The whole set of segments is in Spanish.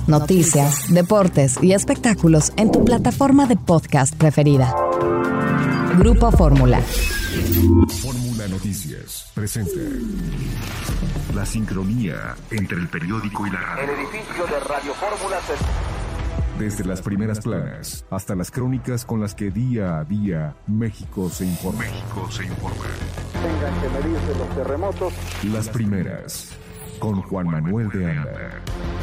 noticias, deportes y espectáculos en tu plataforma de podcast preferida. Grupo Fórmula. Fórmula Noticias presenta la sincronía entre el periódico y la radio. El edificio de Radio Fórmula Desde las primeras planas hasta las crónicas con las que día a día México se informa. tengan que medirse los terremotos. Las primeras con Juan Manuel de Anda.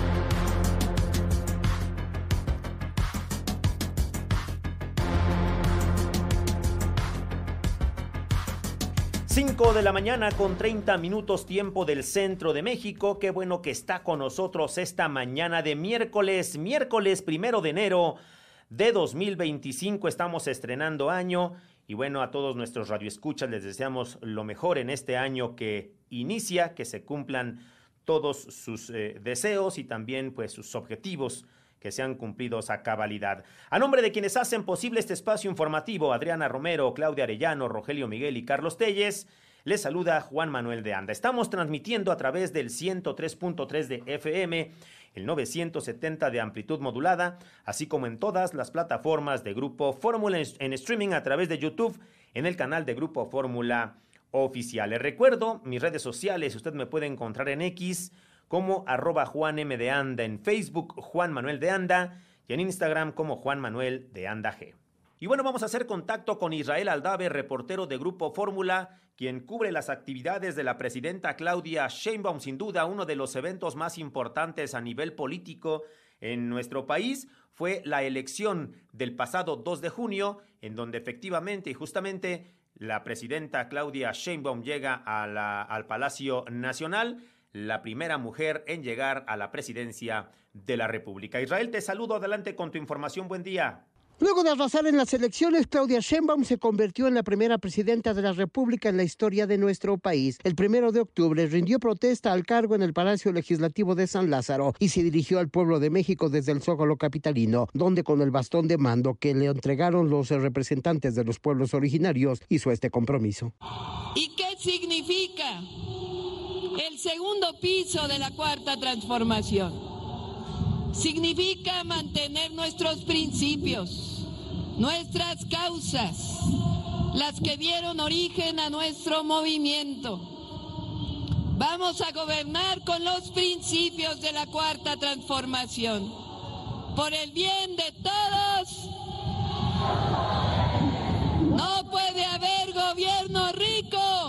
Cinco de la mañana con 30 minutos tiempo del centro de México. Qué bueno que está con nosotros esta mañana de miércoles 1 de enero de 2025. Estamos estrenando año y bueno, a todos nuestros radioescuchas les deseamos lo mejor en este año que inicia, que se cumplan todos sus deseos y también pues sus objetivos que sean cumplidos a cabalidad. A nombre de quienes hacen posible este espacio informativo, Adriana Romero, Claudia Arellano, Rogelio Miguel y Carlos Telles, les saluda Juan Manuel de Anda. Estamos transmitiendo a través del 103.3 de FM, el 970 de amplitud modulada, así como en todas las plataformas de Grupo Fórmula en streaming a través de YouTube, en el canal de Grupo Fórmula Oficial. Les recuerdo mis redes sociales, usted me puede encontrar en X como @JuanM_de_Anda, en Facebook Juan Manuel de Anda y en Instagram como Juan Manuel de Anda G. Y bueno, vamos a hacer contacto con Israel Aldave, reportero de Grupo Fórmula, quien cubre las actividades de la presidenta Claudia Sheinbaum, sin duda uno de los eventos más importantes a nivel político en nuestro país. Fue la elección del pasado 2 de junio, en donde efectivamente y justamente la presidenta Claudia Sheinbaum llega al Palacio Nacional, la primera mujer en llegar a la presidencia de la República. Israel, te saludo, adelante con tu información, buen día. Luego de arrasar en las elecciones, Claudia Sheinbaum se convirtió en la primera presidenta de la República en la historia de nuestro país. El 1 de octubre rindió protesta al cargo en el Palacio Legislativo de San Lázaro y se dirigió al pueblo de México desde el Zócalo capitalino, donde con el bastón de mando que le entregaron los representantes de los pueblos originarios hizo este compromiso. ¿Y qué significa el segundo piso de la Cuarta Transformación? Significa mantener nuestros principios, nuestras causas, las que dieron origen a nuestro movimiento. Vamos a gobernar con los principios de la Cuarta Transformación, por el bien de todos. No puede haber gobierno rico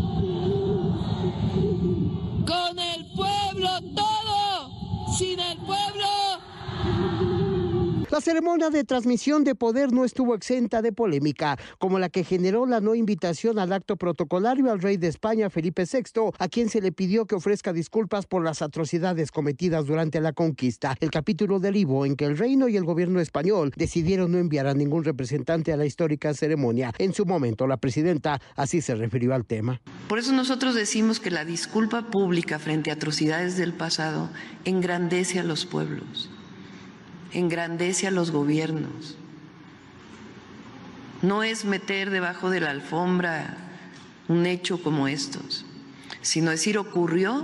con el pueblo todo, sin el pueblo. La ceremonia de transmisión de poder no estuvo exenta de polémica, como la que generó la no invitación al acto protocolario al rey de España, Felipe VI, a quien se le pidió que ofrezca disculpas por las atrocidades cometidas durante la conquista. El capítulo derivó en que el reino y el gobierno español decidieron no enviar a ningún representante a la histórica ceremonia. En su momento, la presidenta así se refirió al tema. Por eso nosotros decimos que la disculpa pública frente a atrocidades del pasado engrandece a los pueblos, engrandece a los gobiernos. No es meter debajo de la alfombra un hecho como estos, sino decir ocurrió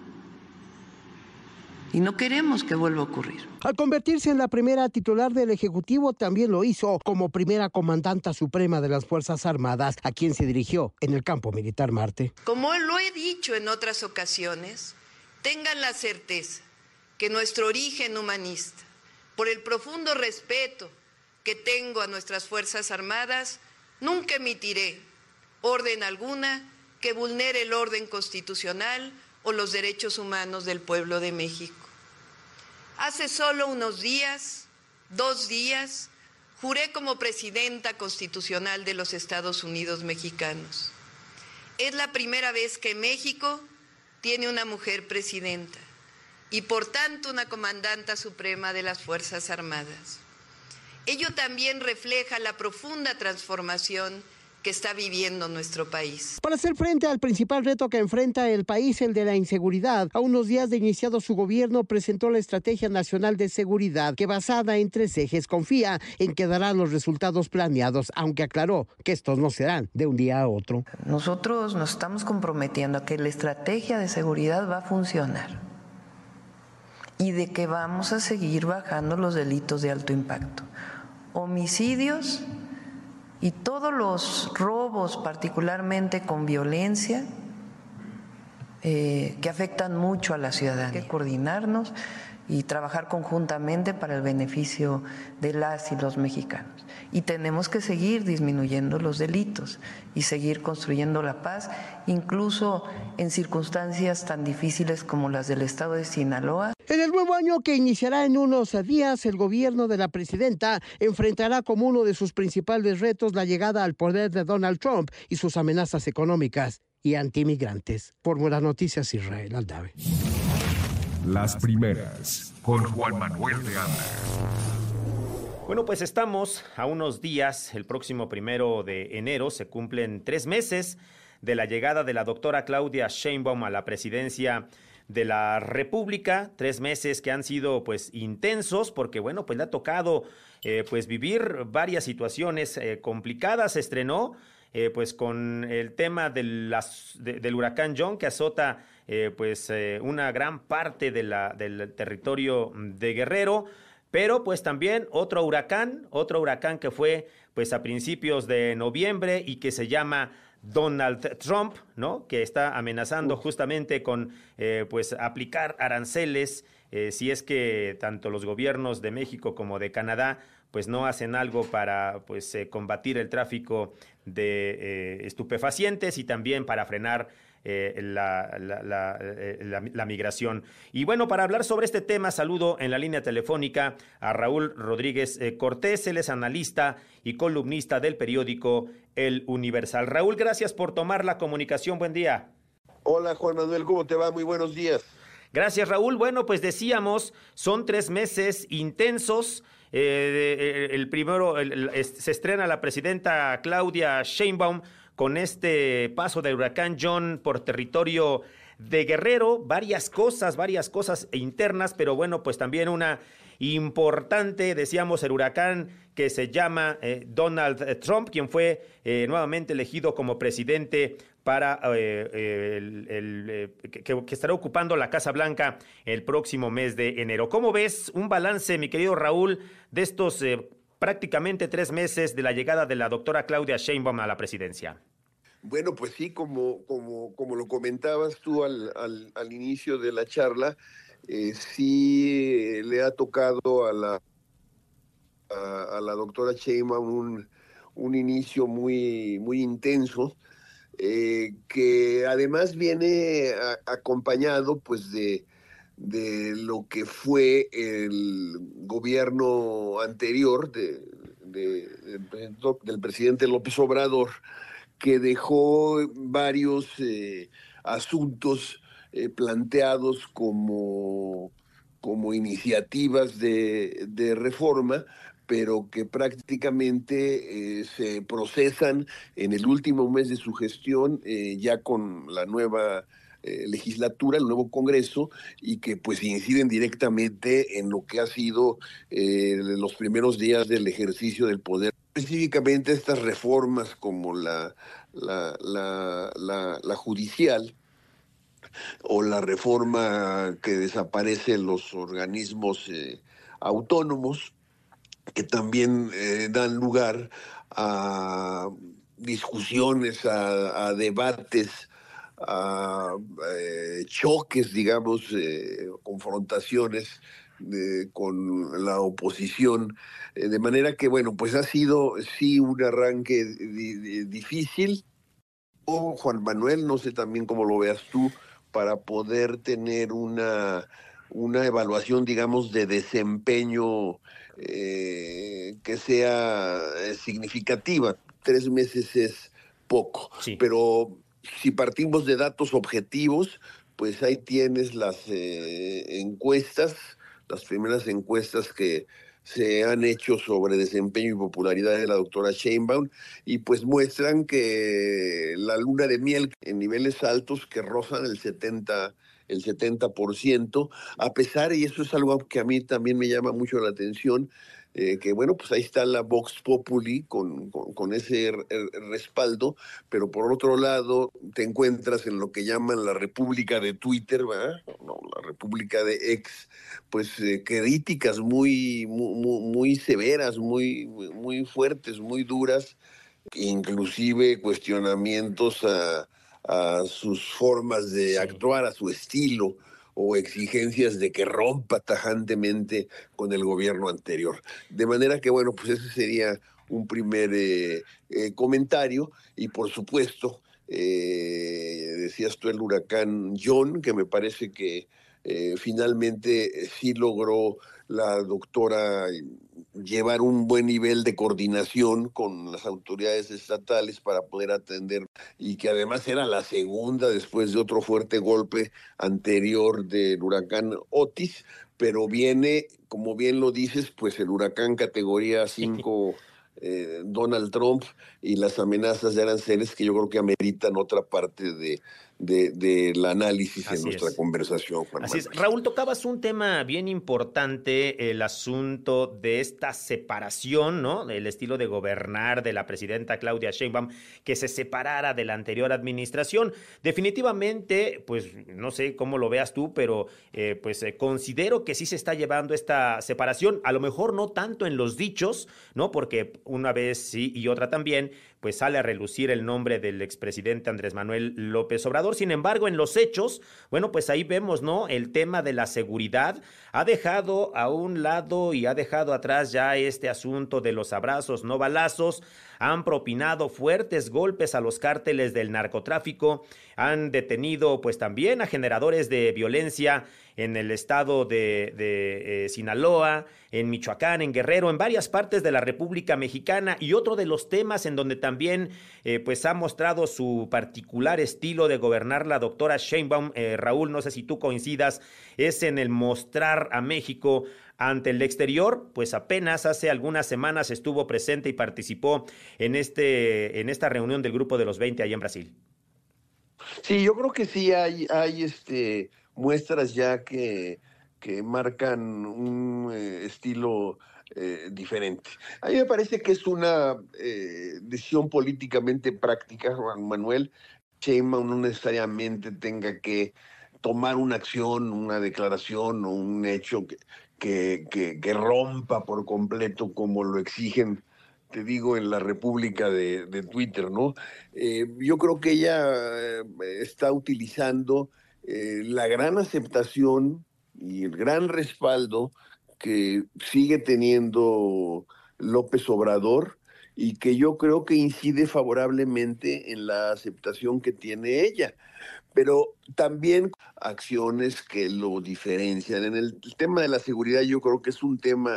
y no queremos que vuelva a ocurrir. Al convertirse en la primera titular del Ejecutivo, también lo hizo como primera comandanta suprema de las Fuerzas Armadas, a quien se dirigió en el campo militar Marte. Como lo he dicho en otras ocasiones, tengan la certeza que nuestro origen humanista, por el profundo respeto que tengo a nuestras Fuerzas Armadas, nunca emitiré orden alguna que vulnere el orden constitucional o los derechos humanos del pueblo de México. Hace solo unos días, 2 días, juré como presidenta constitucional de los Estados Unidos mexicanos. Es la primera vez que México tiene una mujer presidenta y por tanto una comandanta suprema de las Fuerzas Armadas. Ello también refleja la profunda transformación que está viviendo nuestro país. Para hacer frente al principal reto que enfrenta el país, el de la inseguridad, a unos días de iniciado su gobierno, presentó la Estrategia Nacional de Seguridad, que basada en 3 ejes, confía en que dará los resultados planeados, aunque aclaró que estos no serán de un día a otro. Nosotros nos estamos comprometiendo a que la estrategia de seguridad va a funcionar y de que vamos a seguir bajando los delitos de alto impacto. Homicidios y todos los robos, particularmente con violencia, que afectan mucho a la ciudadanía. Hay que coordinarnos y trabajar conjuntamente para el beneficio de las y los mexicanos. Y tenemos que seguir disminuyendo los delitos y seguir construyendo la paz, incluso en circunstancias tan difíciles como las del estado de Sinaloa. En el nuevo año que iniciará en unos días, el gobierno de la presidenta enfrentará como uno de sus principales retos la llegada al poder de Donald Trump y sus amenazas económicas y antimigrantes. Fórmula Noticias, Israel Aldave. Las primeras, con Juan Manuel de Anda. Bueno, pues estamos a unos días. El próximo 1 de enero se cumplen 3 meses de la llegada de la doctora Claudia Sheinbaum a la presidencia de la República. 3 meses que han sido pues intensos porque bueno, pues le ha tocado pues vivir varias situaciones complicadas. Se estrenó pues con el tema del huracán John, que azota una gran parte del territorio de Guerrero, pero pues también otro huracán que fue pues a principios de noviembre y que se llama Donald Trump, ¿no? Que está amenazando justamente con pues aplicar aranceles si es que tanto los gobiernos de México como de Canadá pues no hacen algo para pues combatir el tráfico de estupefacientes y también para frenar la migración. Y bueno, para hablar sobre este tema, saludo en la línea telefónica a Raúl Rodríguez Cortés. Él es analista y columnista del periódico El Universal. Raúl, gracias por tomar la comunicación. Buen día. Hola, Juan Manuel, ¿cómo te va? Muy buenos días. Gracias, Raúl. Bueno, pues decíamos, son 3 meses intensos. El primero se estrena la presidenta Claudia Sheinbaum con este paso del huracán John por territorio de Guerrero. Varias cosas internas, pero bueno, pues también una importante, decíamos, el huracán que se llama Donald Trump, quien fue nuevamente elegido como presidente para que estará ocupando la Casa Blanca el próximo mes de enero. ¿Cómo ves un balance, mi querido Raúl, de estos prácticamente 3 meses de la llegada de la doctora Claudia Sheinbaum a la presidencia? Bueno, pues sí, como lo comentabas tú al inicio de la charla, sí le ha tocado a la doctora Sheinbaum un inicio muy, muy intenso, que además viene acompañado pues de lo que fue el gobierno anterior del presidente López Obrador, que dejó varios asuntos planteados como iniciativas de reforma, pero que prácticamente se procesan en el último mes de su gestión, ya con la nueva legislatura, el nuevo Congreso, y que pues inciden directamente en lo que ha sido los primeros días del ejercicio del poder. Específicamente estas reformas como la judicial, o la reforma que desaparece los organismos autónomos, que también dan lugar a discusiones, a debates, a choques, digamos, confrontaciones con la oposición, de manera que, bueno, pues ha sido sí un arranque difícil. Juan Manuel, no sé también cómo lo veas tú, para poder tener una evaluación, digamos, de desempeño que sea significativa. 3 meses es poco, sí. Pero si partimos de datos objetivos, pues ahí tienes las encuestas, las primeras encuestas que se han hecho sobre desempeño y popularidad de la doctora Sheinbaum, y pues muestran que la luna de miel en niveles altos que rozan el 70%, a pesar, y eso es algo que a mí también me llama mucho la atención, que bueno, pues ahí está la Vox Populi con ese respaldo, pero por otro lado te encuentras en lo que llaman la República de Twitter, ¿verdad? No, la República de X, pues críticas muy severas, muy fuertes, muy duras, inclusive cuestionamientos a sus formas de actuar, a su estilo, o exigencias de que rompa tajantemente con el gobierno anterior. De manera que, bueno, pues ese sería un primer comentario. Y por supuesto, decías tú el huracán John, que me parece que finalmente sí logró la doctora llevar un buen nivel de coordinación con las autoridades estatales para poder atender, y que además era la segunda después de otro fuerte golpe anterior del huracán Otis, pero viene, como bien lo dices, pues el huracán categoría 5 Donald Trump, y las amenazas de aranceles que yo creo que ameritan otra parte del análisis en nuestra conversación, Juan Así Manuel. es. Raúl, tocabas un tema bien importante, el asunto de esta separación, ¿no? El estilo de gobernar de la presidenta Claudia Sheinbaum, que se separara de la anterior administración. Definitivamente, pues no sé cómo lo veas tú, pero considero que sí se está llevando esta separación, a lo mejor no tanto en los dichos, ¿no? Porque una vez sí y otra también, pues sale a relucir el nombre del expresidente Andrés Manuel López Obrador. Sin embargo, en los hechos, bueno, pues ahí vemos, ¿no? El tema de la seguridad ha dejado a un lado y ha dejado atrás ya este asunto de los abrazos, no balazos. Han propinado fuertes golpes a los cárteles del narcotráfico, han detenido pues también a generadores de violencia en el estado de Sinaloa, en Michoacán, en Guerrero, en varias partes de la República Mexicana. Y otro de los temas en donde también pues ha mostrado su particular estilo de gobernar la doctora Sheinbaum, Raúl, no sé si tú coincidas, es en el mostrar a México ante el exterior. Pues apenas hace algunas semanas estuvo presente y participó en esta reunión del Grupo de los 20 allá en Brasil. Sí, yo creo que sí hay muestras ya que marcan un estilo diferente. A mí me parece que es una decisión políticamente práctica, Juan Manuel. Sheinbaum no necesariamente tenga que tomar una acción, una declaración o un hecho que rompa por completo como lo exigen, te digo, en la República de Twitter, ¿no? Yo creo que ella está utilizando la gran aceptación y el gran respaldo que sigue teniendo López Obrador, y que yo creo que incide favorablemente en la aceptación que tiene ella, pero también acciones que lo diferencian. En el tema de la seguridad yo creo que es un tema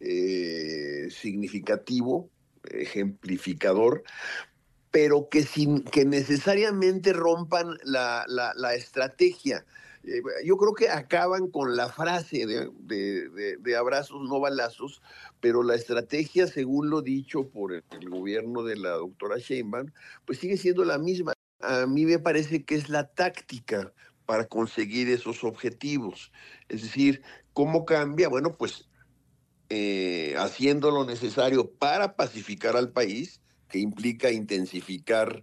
significativo, ejemplificador, pero que sin que necesariamente rompan la estrategia. Yo creo que acaban con la frase de abrazos, no balazos, pero la estrategia, según lo dicho por el gobierno de la doctora Sheinbaum, pues sigue siendo la misma. A mí me parece que es la táctica para conseguir esos objetivos. Es decir, ¿cómo cambia? Bueno, pues haciendo lo necesario para pacificar al país, que implica intensificar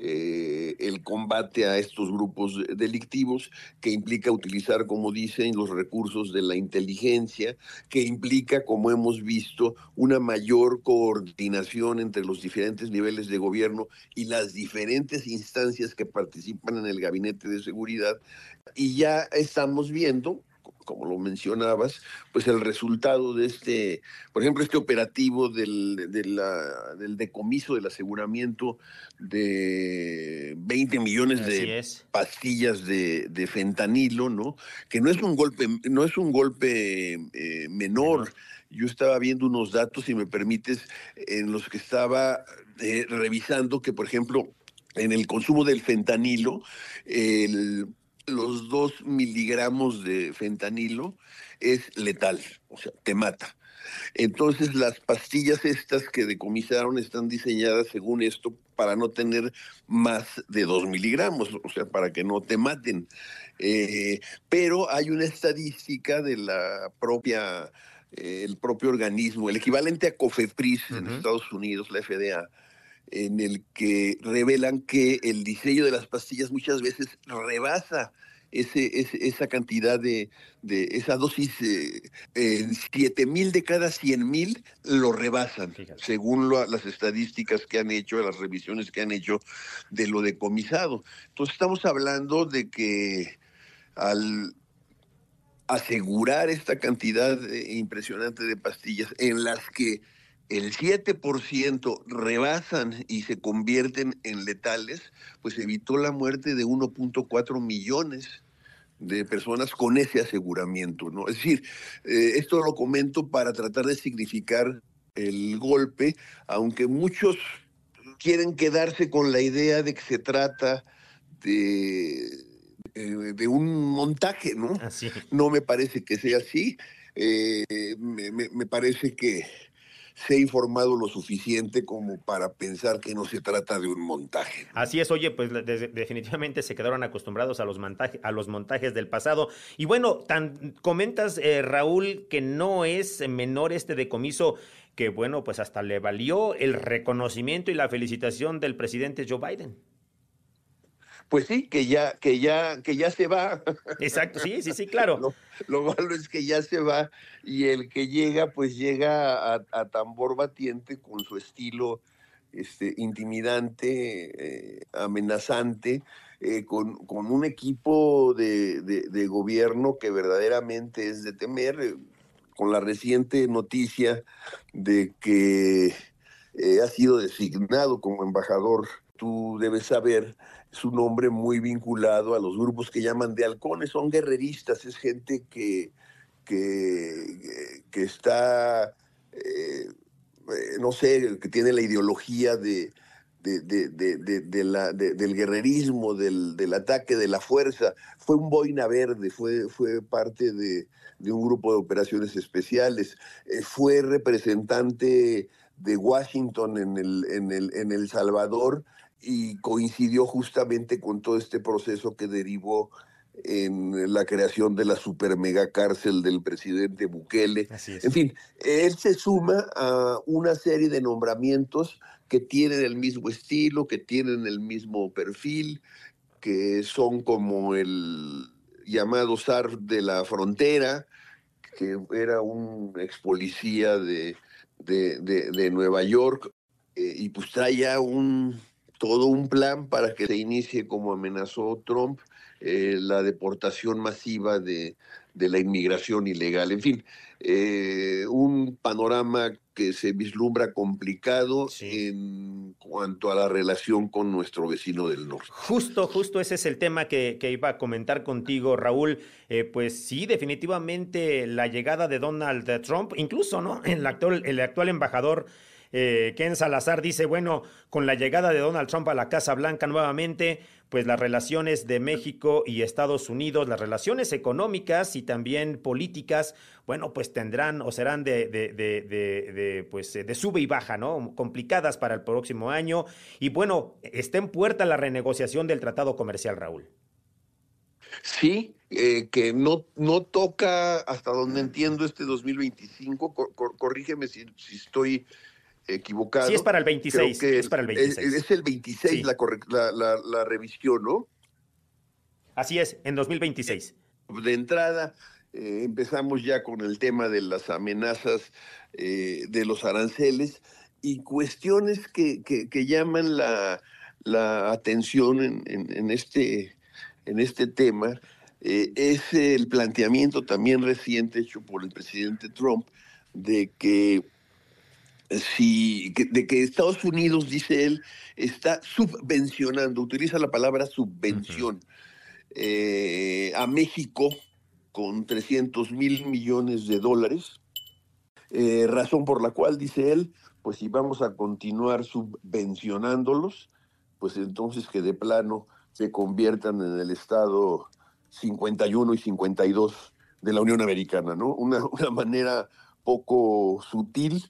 el combate a estos grupos delictivos, que implica utilizar, como dicen, los recursos de la inteligencia, que implica, como hemos visto, una mayor coordinación entre los diferentes niveles de gobierno y las diferentes instancias que participan en el gabinete de seguridad. Y ya estamos viendo, como lo mencionabas, pues el resultado de por ejemplo, este operativo del decomiso, del aseguramiento de 20 millones de pastillas de fentanilo, ¿no? Que no es un golpe menor. Yo estaba viendo unos datos, si me permites, en los que estaba revisando que, por ejemplo, en el consumo del fentanilo, los 2 miligramos de fentanilo es letal, o sea, te mata. Entonces las pastillas estas que decomisaron están diseñadas, según esto, para no tener más de 2 miligramos, o sea, para que no te maten. Pero hay una estadística de la propia el propio organismo, el equivalente a COFEPRIS en Estados Unidos, la FDA, en el que revelan que el diseño de las pastillas muchas veces rebasa esa cantidad de esa dosis, 7,000 de cada 100,000 lo rebasan, Fíjate. según las estadísticas que han hecho, las revisiones que han hecho de lo decomisado. Entonces estamos hablando de que al asegurar esta cantidad impresionante de pastillas en las que el 7% rebasan y se convierten en letales, pues evitó la muerte de 1.4 millones de personas con ese aseguramiento, ¿no? Es decir, esto lo comento para tratar de significar el golpe, aunque muchos quieren quedarse con la idea de que se trata de un montaje, ¿no? Así. No me parece que sea así. Me parece que se ha informado lo suficiente como para pensar que no se trata de un montaje, ¿no? Así es, oye, pues definitivamente se quedaron acostumbrados a los montajes del pasado. Y bueno, comentas, Raúl, que no es menor este decomiso, que bueno, pues hasta le valió el reconocimiento y la felicitación del presidente Joe Biden. Pues sí, que ya se va. Exacto, sí, claro. Lo malo es que ya se va y el que llega, pues llega a tambor batiente con su estilo intimidante, amenazante, con un equipo de gobierno que verdaderamente es de temer, con la reciente noticia de que ha sido designado como embajador. Tú debes saber, es un hombre muy vinculado a los grupos que llaman de halcones, son guerreristas, es gente que está, no sé, que tiene la ideología del guerrerismo, del ataque, de la fuerza. Fue un boina verde, fue parte de un grupo de operaciones especiales, fue representante de Washington en El Salvador, y coincidió justamente con todo este proceso que derivó en la creación de la super mega cárcel del presidente Bukele. Así es. En fin, él se suma a una serie de nombramientos que tienen el mismo estilo, que tienen el mismo perfil, que son como el llamado zar de la frontera, que era un ex policía de Nueva York, y pues trae ya todo un plan para que se inicie, como amenazó Trump, la deportación masiva de la inmigración ilegal. En fin, un panorama que se vislumbra complicado, sí, en cuanto a la relación con nuestro vecino del norte. Justo ese es el tema que iba a comentar contigo, Raúl. Pues sí, definitivamente la llegada de Donald Trump, incluso, ¿no? El actual embajador Ken Salazar dice, bueno, con la llegada de Donald Trump a la Casa Blanca nuevamente, pues las relaciones de México y Estados Unidos, las relaciones económicas y también políticas, bueno, pues tendrán o serán de sube y baja, ¿no? Complicadas para el próximo año. Y bueno, está en puerta la renegociación del tratado comercial, Raúl. Sí, que no toca, hasta donde entiendo, 2025. Corrígeme si estoy equivocado. Sí, es para el 26. Creo que es para el 26. Es el 26 sí. la revisión, ¿no? Así es, en 2026. De entrada, empezamos ya con el tema de las amenazas de los aranceles y cuestiones que llaman la atención en este tema. Es el planteamiento también reciente hecho por el presidente Trump de que Estados Unidos, dice él, está subvencionando, utiliza la palabra subvención, a México con $300,000 millones, razón por la cual, dice él, pues si vamos a continuar subvencionándolos, pues entonces que de plano se conviertan en el estado 51 y 52 de la Unión Americana, ¿no? Una manera poco sutil,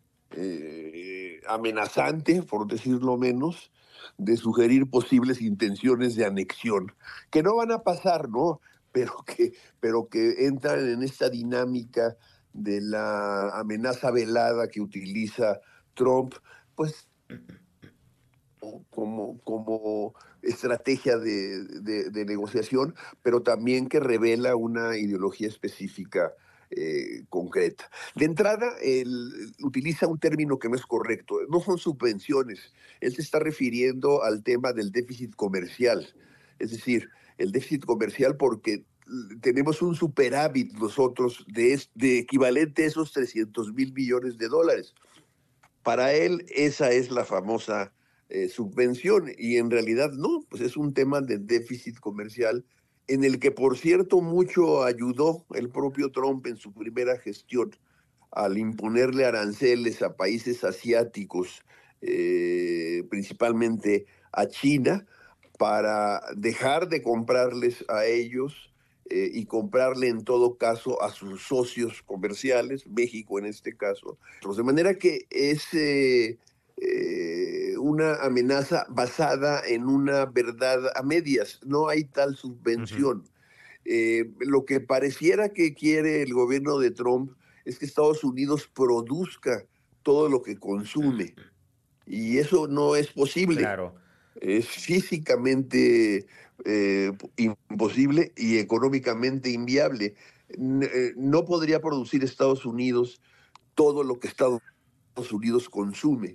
amenazante, por decirlo menos, de sugerir posibles intenciones de anexión, que no van a pasar, ¿no? Pero que entran en esta dinámica de la amenaza velada que utiliza Trump, pues como estrategia de negociación, pero también que revela una ideología específica concreta. De entrada, él utiliza un término que no es correcto, no son subvenciones, él se está refiriendo al tema del déficit comercial, es decir, el déficit comercial porque tenemos un superávit nosotros de equivalente a esos 300,000 millones de dólares. Para él esa es la famosa subvención y en realidad no, pues es un tema de déficit comercial en el que por cierto mucho ayudó el propio Trump en su primera gestión al imponerle aranceles a países asiáticos, principalmente a China, para dejar de comprarles a ellos y comprarle en todo caso a sus socios comerciales, México en este caso. Pues de manera que es una amenaza basada en una verdad a medias, no hay tal subvención. Lo que pareciera que quiere el gobierno de Trump es que Estados Unidos produzca todo lo que consume y eso no es posible. Claro. Es físicamente imposible y económicamente inviable. No podría producir Estados Unidos todo lo que Estados Unidos consume.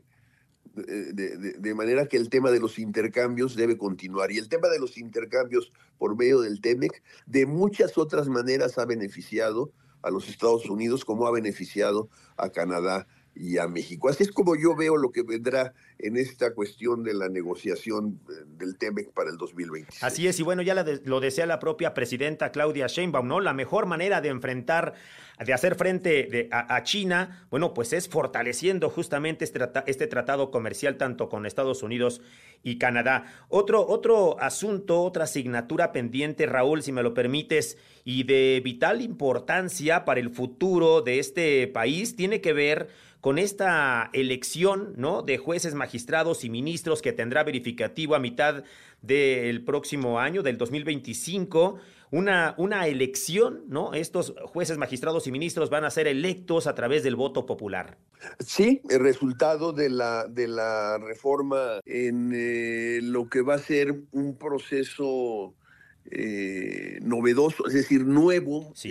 De manera que el tema de los intercambios debe continuar. Y el tema de los intercambios por medio del TEMEC de muchas otras maneras ha beneficiado a los Estados Unidos como ha beneficiado a Canadá y a México. Así es como yo veo lo que vendrá en esta cuestión de la negociación del TEMEC para el 2026. Así es, y bueno, ya lo decía la propia presidenta Claudia Sheinbaum, ¿no? La mejor manera de hacer frente a China, bueno, pues es fortaleciendo justamente este tratado comercial tanto con Estados Unidos y Canadá. Otro asunto, otra asignatura pendiente, Raúl, si me lo permites, y de vital importancia para el futuro de este país, tiene que ver con esta elección, ¿no?, de jueces, magistrados y ministros que tendrá verificativo a mitad del próximo año, del 2025, una elección, ¿no? Estos jueces, magistrados y ministros van a ser electos a través del voto popular. Sí, el resultado de la reforma en lo que va a ser un proceso novedoso, es decir, nuevo, sí.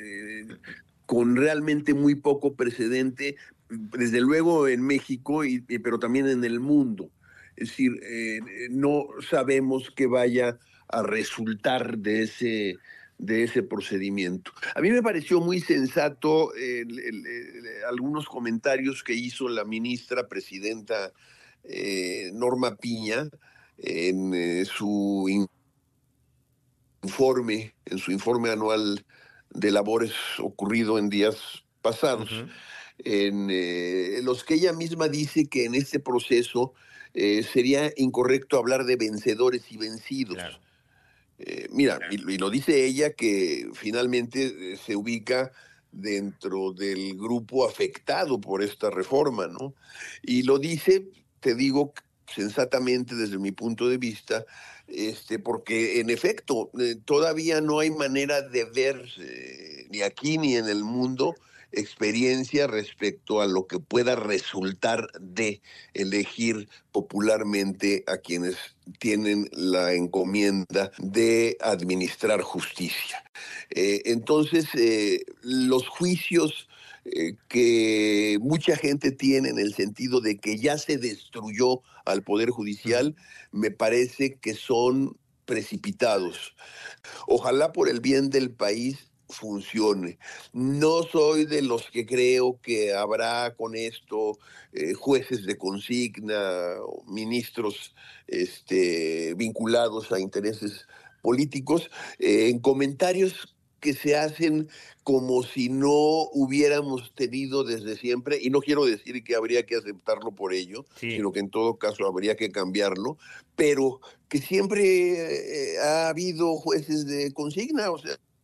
Con realmente muy poco precedente, desde luego en México, pero también en el mundo. Es decir, no sabemos qué vaya a resultar de ese procedimiento. A mí me pareció muy sensato algunos comentarios que hizo la ministra presidenta Norma Piña en su informe anual de labores ocurrido en días pasados, en los que ella misma dice que en este proceso sería incorrecto hablar de vencedores y vencidos. Claro. Mira, y lo dice ella que finalmente se ubica dentro del grupo afectado por esta reforma, ¿no? Y lo dice, te digo, sensatamente desde mi punto de vista, porque en efecto todavía no hay manera de ver ni aquí ni en el mundo experiencia respecto a lo que pueda resultar de elegir popularmente a quienes tienen la encomienda de administrar justicia. Entonces, los juicios que mucha gente tiene en el sentido de que ya se destruyó al Poder Judicial, me parece que son precipitados. Ojalá por el bien del país funcione. No soy de los que creo que habrá con esto jueces de consigna, ministros vinculados a intereses políticos, en comentarios que se hacen como si no hubiéramos tenido desde siempre, y no quiero decir que habría que aceptarlo por ello, sino que en todo caso habría que cambiarlo, pero que siempre ha habido jueces de consigna, o sea,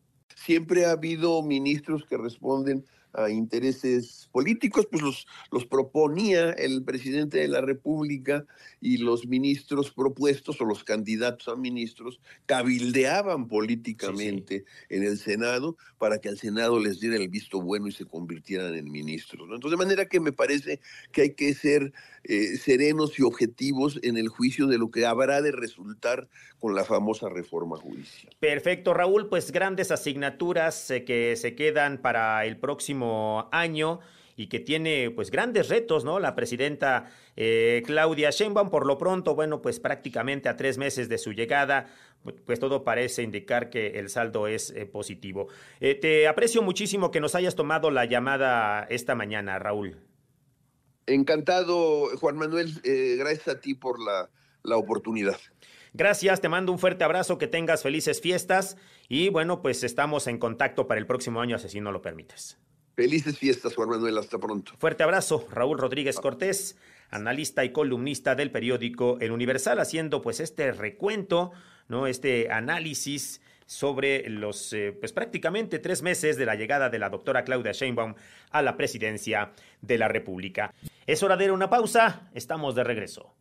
siempre ha habido ministros que responden a intereses políticos, pues los proponía el presidente de la República y los ministros propuestos o los candidatos a ministros cabildeaban políticamente en el Senado para que al Senado les diera el visto bueno y se convirtieran en ministros, ¿no? Entonces, de manera que me parece que hay que ser serenos y objetivos en el juicio de lo que habrá de resultar con la famosa reforma judicial. Perfecto, Raúl, pues grandes asignaturas que se quedan para el próximo año y que tiene pues grandes retos, ¿no? La presidenta Claudia Sheinbaum, por lo pronto, bueno, pues prácticamente a 3 meses de su llegada, pues todo parece indicar que el saldo es positivo. Te aprecio muchísimo que nos hayas tomado la llamada esta mañana, Raúl. Encantado, Juan Manuel, gracias a ti por la oportunidad. Gracias, te mando un fuerte abrazo, que tengas felices fiestas y bueno, pues estamos en contacto para el próximo año, si no lo permites. Felices fiestas, Juan Manuel, hasta pronto. Fuerte abrazo, Raúl Rodríguez Cortés, analista y columnista del periódico El Universal, haciendo pues este recuento, ¿no? Este análisis sobre los pues prácticamente 3 meses de la llegada de la doctora Claudia Sheinbaum a la presidencia de la República. Es hora de una pausa, estamos de regreso.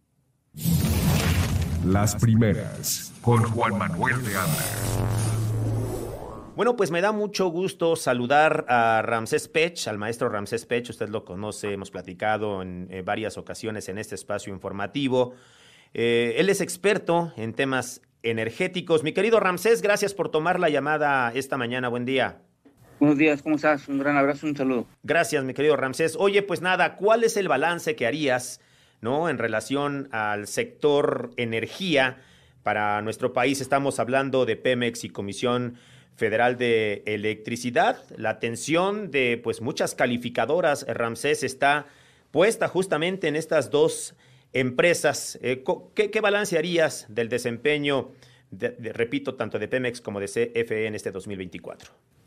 Las primeras, con Juan Manuel de Anda. Bueno, pues me da mucho gusto saludar a Ramsés Pech, al maestro Ramsés Pech. Usted lo conoce, hemos platicado en varias ocasiones en este espacio informativo. Él es experto en temas energéticos. Mi querido Ramsés, gracias por tomar la llamada esta mañana. Buen día. Buenos días, ¿cómo estás? Un gran abrazo, un saludo. Gracias, mi querido Ramsés. Oye, pues nada, ¿cuál es el balance que harías, ¿no?, en relación al sector energía para nuestro país? Estamos hablando de Pemex y Comisión Federal de Electricidad. La atención de pues muchas calificadoras, Ramsés, está puesta justamente en estas dos empresas. ¿Qué balance harías del desempeño, repito, tanto de Pemex como de CFE en este 2024?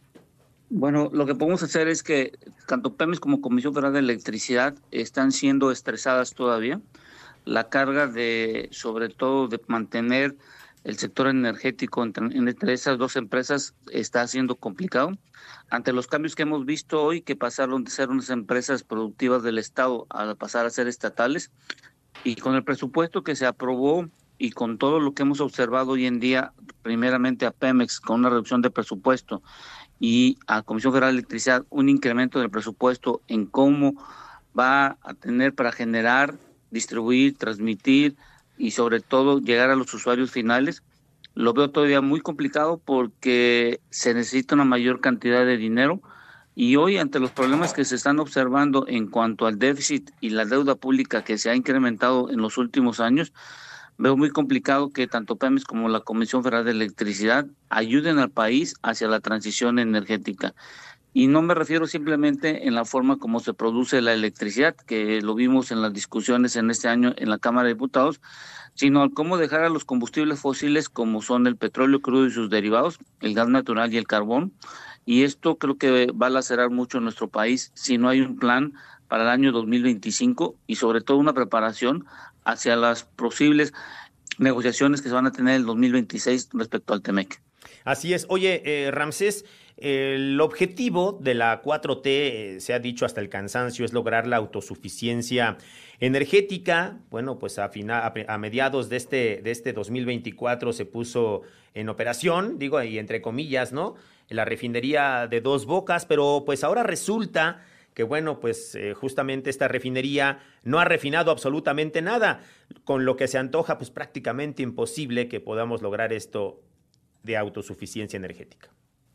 Bueno, lo que podemos hacer es que tanto Pemex como Comisión Federal de Electricidad están siendo estresadas todavía. La carga sobre todo de mantener el sector energético entre esas dos empresas está siendo complicado. Ante los cambios que hemos visto hoy, que pasaron de ser unas empresas productivas del Estado a pasar a ser estatales, y con el presupuesto que se aprobó y con todo lo que hemos observado hoy en día, primeramente a Pemex con una reducción de presupuesto y a Comisión Federal de Electricidad un incremento del presupuesto en cómo va a tener para generar, distribuir, transmitir y sobre todo llegar a los usuarios finales, lo veo todavía muy complicado porque se necesita una mayor cantidad de dinero y hoy ante los problemas que se están observando en cuanto al déficit y la deuda pública que se ha incrementado en los últimos años, veo muy complicado que tanto Pemex como la Comisión Federal de Electricidad ayuden al país hacia la transición energética. Y no me refiero simplemente en la forma como se produce la electricidad, que lo vimos en las discusiones en este año en la Cámara de Diputados, sino al cómo dejar a los combustibles fósiles como son el petróleo crudo y sus derivados, el gas natural y el carbón. Y esto creo que va a lacerar mucho en nuestro país si no hay un plan para el año 2025 y sobre todo una preparación hacia las posibles negociaciones que se van a tener en el 2026 respecto al TEMEC. Así es. Oye, Ramsés, el objetivo de la 4T, se ha dicho hasta el cansancio, es lograr la autosuficiencia energética. Bueno, pues a mediados de este 2024 se puso en operación, digo, y entre comillas, ¿no?, la refinería de Dos Bocas, pero pues ahora resulta que, bueno, pues justamente esta refinería no ha refinado absolutamente nada, con lo que se antoja pues prácticamente imposible que podamos lograr esto de autosuficiencia energética.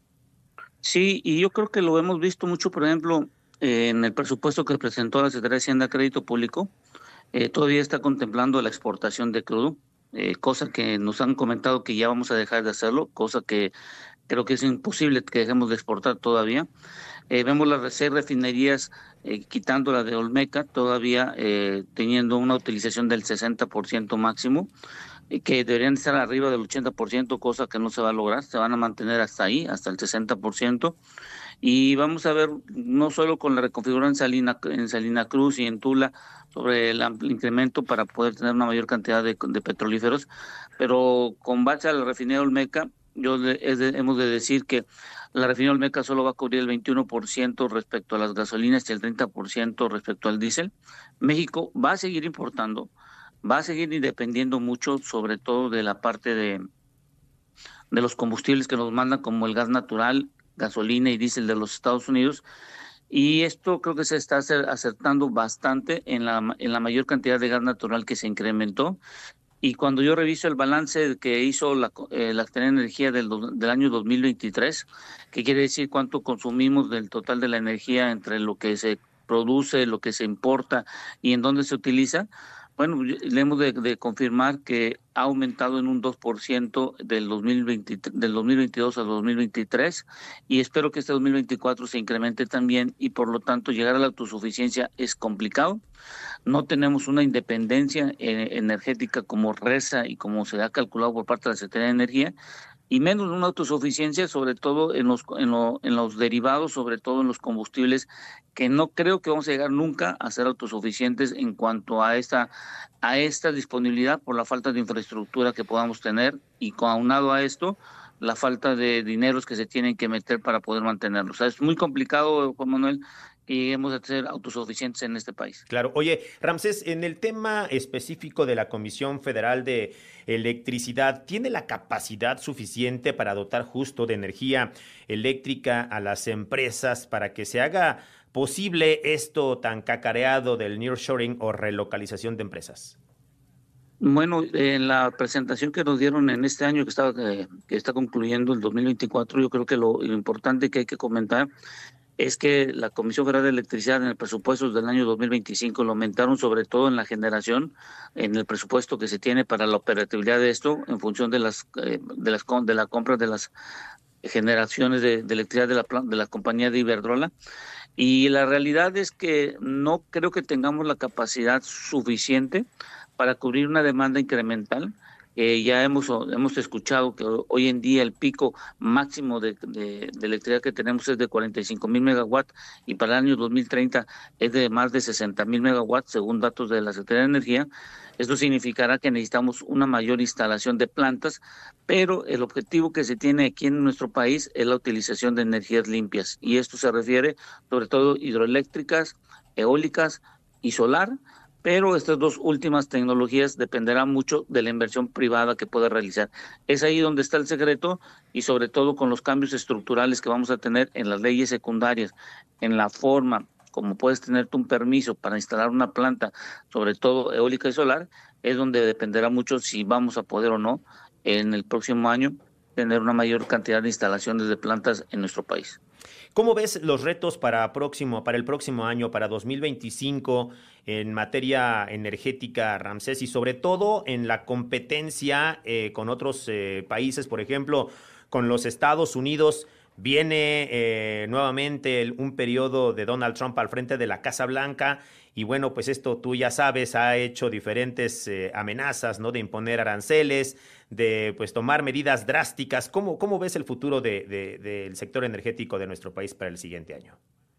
Sí, y yo creo que lo hemos visto mucho, por ejemplo, en el presupuesto que presentó la Secretaría de Hacienda y Crédito Público, todavía está contemplando la exportación de crudo, cosa que nos han comentado que ya vamos a dejar de hacerlo, cosa que creo que es imposible que dejemos de exportar todavía. Vemos las 6 refinerías quitando la de Olmeca, todavía teniendo una utilización del 60% máximo, que deberían estar arriba del 80%, cosa que no se va a lograr, se van a mantener hasta ahí, hasta el 60%. Y vamos a ver, no solo con la reconfiguración en Salina Cruz y en Tula, sobre el incremento para poder tener una mayor cantidad de petrolíferos, pero con base a la refinería Olmeca, hemos de decir que la refinería Olmeca solo va a cubrir el 21% respecto a las gasolinas y el 30% respecto al diésel. México va a seguir importando, va a seguir dependiendo mucho, sobre todo de la parte de los combustibles que nos mandan, como el gas natural, gasolina y diésel de los Estados Unidos. Y esto creo que se está acertando bastante en la mayor cantidad de gas natural que se incrementó. Y cuando yo reviso el balance que hizo la Secretaría de Energía del año 2023, que quiere decir cuánto consumimos del total de la energía entre lo que se produce, lo que se importa y en dónde se utiliza, bueno, le hemos de confirmar que ha aumentado en un 2% del 2022 al 2023, y espero que este 2024 se incremente también, y por lo tanto llegar a la autosuficiencia es complicado. No tenemos una independencia energética como reza y como se ha calculado por parte de la Secretaría de Energía, y menos una autosuficiencia, sobre todo en los derivados, sobre todo en los combustibles, que no creo que vamos a llegar nunca a ser autosuficientes en cuanto a esta disponibilidad, por la falta de infraestructura que podamos tener, y aunado a esto, la falta de dineros que se tienen que meter para poder mantenerlos. O sea, es muy complicado, Juan Manuel, que lleguemos a ser autosuficientes en este país. Claro. Oye, Ramsés, en el tema específico de la Comisión Federal de Electricidad, ¿tiene la capacidad suficiente para dotar justo de energía eléctrica a las empresas para que se haga posible esto tan cacareado del nearshoring o relocalización de empresas? Bueno, en la presentación que nos dieron en este año que está concluyendo el 2024, yo creo que lo importante que hay que comentar es que la Comisión Federal de Electricidad en el presupuesto del año 2025 lo aumentaron, sobre todo en la generación, en el presupuesto que se tiene para la operatividad de esto, en función de la compra de las generaciones de electricidad de la compañía de Iberdrola. Y la realidad es que no creo que tengamos la capacidad suficiente para cubrir una demanda incremental. Ya hemos escuchado que hoy en día el pico máximo de electricidad que tenemos es de 45,000 megawatts, y para el año 2030 es de más de 60,000 megawatts, según datos de la Secretaría de Energía. Esto significará que necesitamos una mayor instalación de plantas, pero el objetivo que se tiene aquí en nuestro país es la utilización de energías limpias, y esto se refiere sobre todo hidroeléctricas, eólicas y solar. Pero estas dos últimas tecnologías dependerán mucho de la inversión privada que pueda realizar. Es ahí donde está el secreto, y sobre todo con los cambios estructurales que vamos a tener en las leyes secundarias, en la forma como puedes tener tú un permiso para instalar una planta, sobre todo eólica y solar, es donde dependerá mucho si vamos a poder o no en el próximo año tener una mayor cantidad de instalaciones de plantas en nuestro país. ¿Cómo ves los retos para el próximo año, para 2025, en materia energética, Ramsés, y sobre todo en la competencia con otros países, por ejemplo, con los Estados Unidos? Viene nuevamente un periodo de Donald Trump al frente de la Casa Blanca, y bueno, pues esto tú ya sabes, ha hecho diferentes amenazas, ¿no? De imponer aranceles, de pues tomar medidas drásticas. ¿Cómo ves el futuro del sector energético de nuestro país para el siguiente año?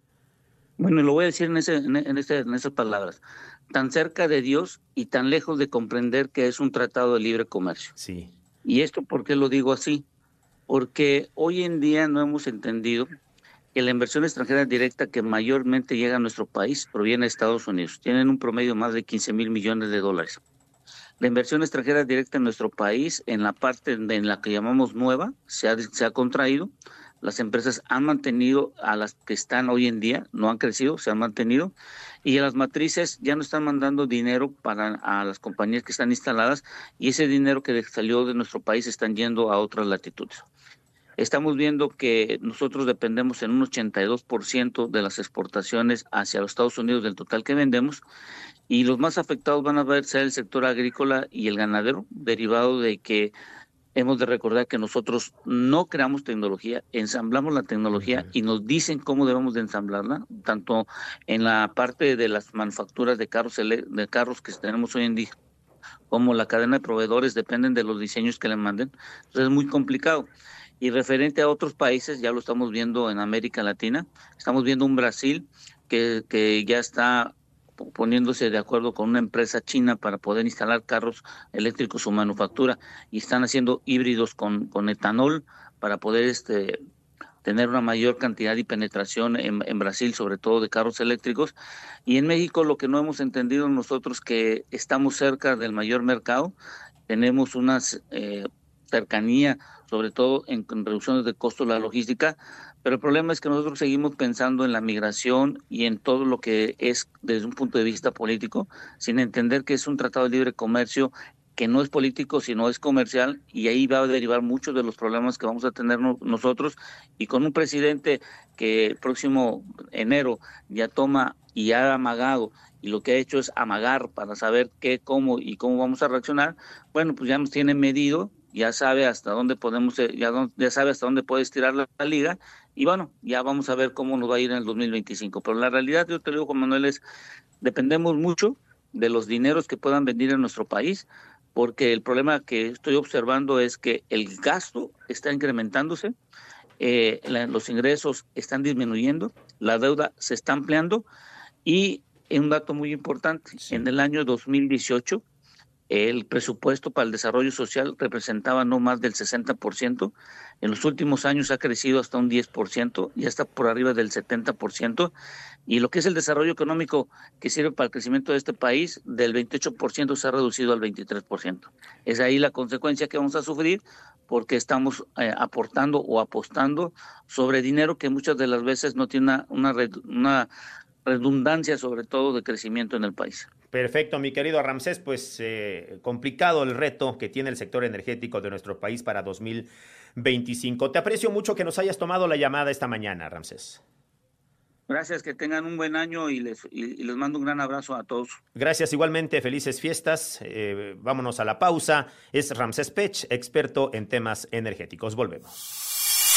Bueno, lo voy a decir en esas palabras: tan cerca de Dios y tan lejos de comprender que es un tratado de libre comercio. Sí. ¿Y esto por qué lo digo así? Porque hoy en día no hemos entendido que la inversión extranjera directa que mayormente llega a nuestro país proviene de Estados Unidos. Tienen un promedio de más de 15,000 millones de dólares. La inversión extranjera directa en nuestro país, en la parte en la que llamamos nueva, se ha contraído. Las empresas han mantenido a las que están hoy en día, no han crecido, se han mantenido, y a las matrices ya no están mandando dinero a las compañías que están instaladas, y ese dinero que salió de nuestro país están yendo a otras latitudes. Estamos viendo que nosotros dependemos en un 82% de las exportaciones hacia los Estados Unidos del total que vendemos, y los más afectados van a ser el sector agrícola y el ganadero, derivado de que hemos de recordar que nosotros no creamos tecnología, ensamblamos la tecnología y nos dicen cómo debemos de ensamblarla, tanto en la parte de las manufacturas de carros que tenemos hoy en día, como la cadena de proveedores, dependen de los diseños que le manden. Entonces es muy complicado. Y referente a otros países, ya lo estamos viendo en América Latina, estamos viendo un Brasil que ya está poniéndose de acuerdo con una empresa china para poder instalar carros eléctricos, su manufactura, y están haciendo híbridos con etanol para poder tener una mayor cantidad y penetración en Brasil, sobre todo de carros eléctricos. Y en México lo que no hemos entendido nosotros, que estamos cerca del mayor mercado, tenemos una cercanía, sobre todo en reducciones de costos de la logística, pero el problema es que nosotros seguimos pensando en la migración y en todo lo que es desde un punto de vista político, sin entender que es un tratado de libre comercio que no es político, sino es comercial, y ahí va a derivar muchos de los problemas que vamos a tener nosotros, y con un presidente que el próximo enero ya toma y ha amagado, y lo que ha hecho es amagar para saber qué, cómo y cómo vamos a reaccionar. Bueno, pues ya nos tiene medido, ya sabe hasta dónde podemos, ya sabe hasta dónde puede estirar la liga, y bueno, ya vamos a ver cómo nos va a ir en el 2025. Pero la realidad, yo te digo, Juan Manuel, dependemos mucho de los dineros que puedan venir en nuestro país, porque el problema que estoy observando es que el gasto está incrementándose, los ingresos están disminuyendo, la deuda se está ampliando, y un dato muy importante, sí, en el año 2018, el presupuesto para el desarrollo social representaba no más del 60%, en los últimos años ha crecido hasta un 10%, ya está por arriba del 70%, y lo que es el desarrollo económico que sirve para el crecimiento de este país, del 28% se ha reducido al 23%. Es ahí la consecuencia que vamos a sufrir, porque estamos aportando o apostando sobre dinero que muchas de las veces no tiene una redundancia, sobre todo de crecimiento en el país. Perfecto, mi querido Ramsés, pues complicado el reto que tiene el sector energético de nuestro país para 2025. Te aprecio mucho que nos hayas tomado la llamada esta mañana, Ramsés. Gracias, que tengan un buen año y les mando un gran abrazo a todos. Gracias, igualmente, felices fiestas. Vámonos a la pausa. Es Ramsés Pech, experto en temas energéticos. Volvemos.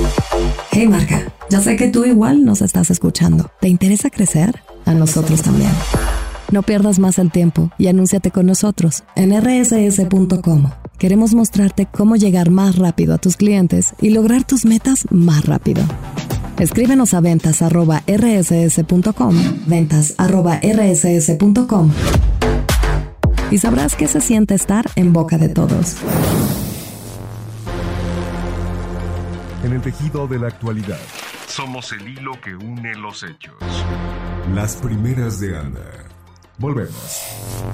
Hey Marca, ya sé que tú igual nos estás escuchando. ¿Te interesa crecer? A nosotros también. No pierdas más el tiempo y anúnciate con nosotros en rss.com. Queremos mostrarte cómo llegar más rápido a tus clientes y lograr tus metas más rápido. Escríbenos a ventas@rss.com, ventas@rss.com, y sabrás qué se siente estar en boca de todos. En el tejido de la actualidad, somos el hilo que une los hechos. Las primeras de Ana. Volvemos.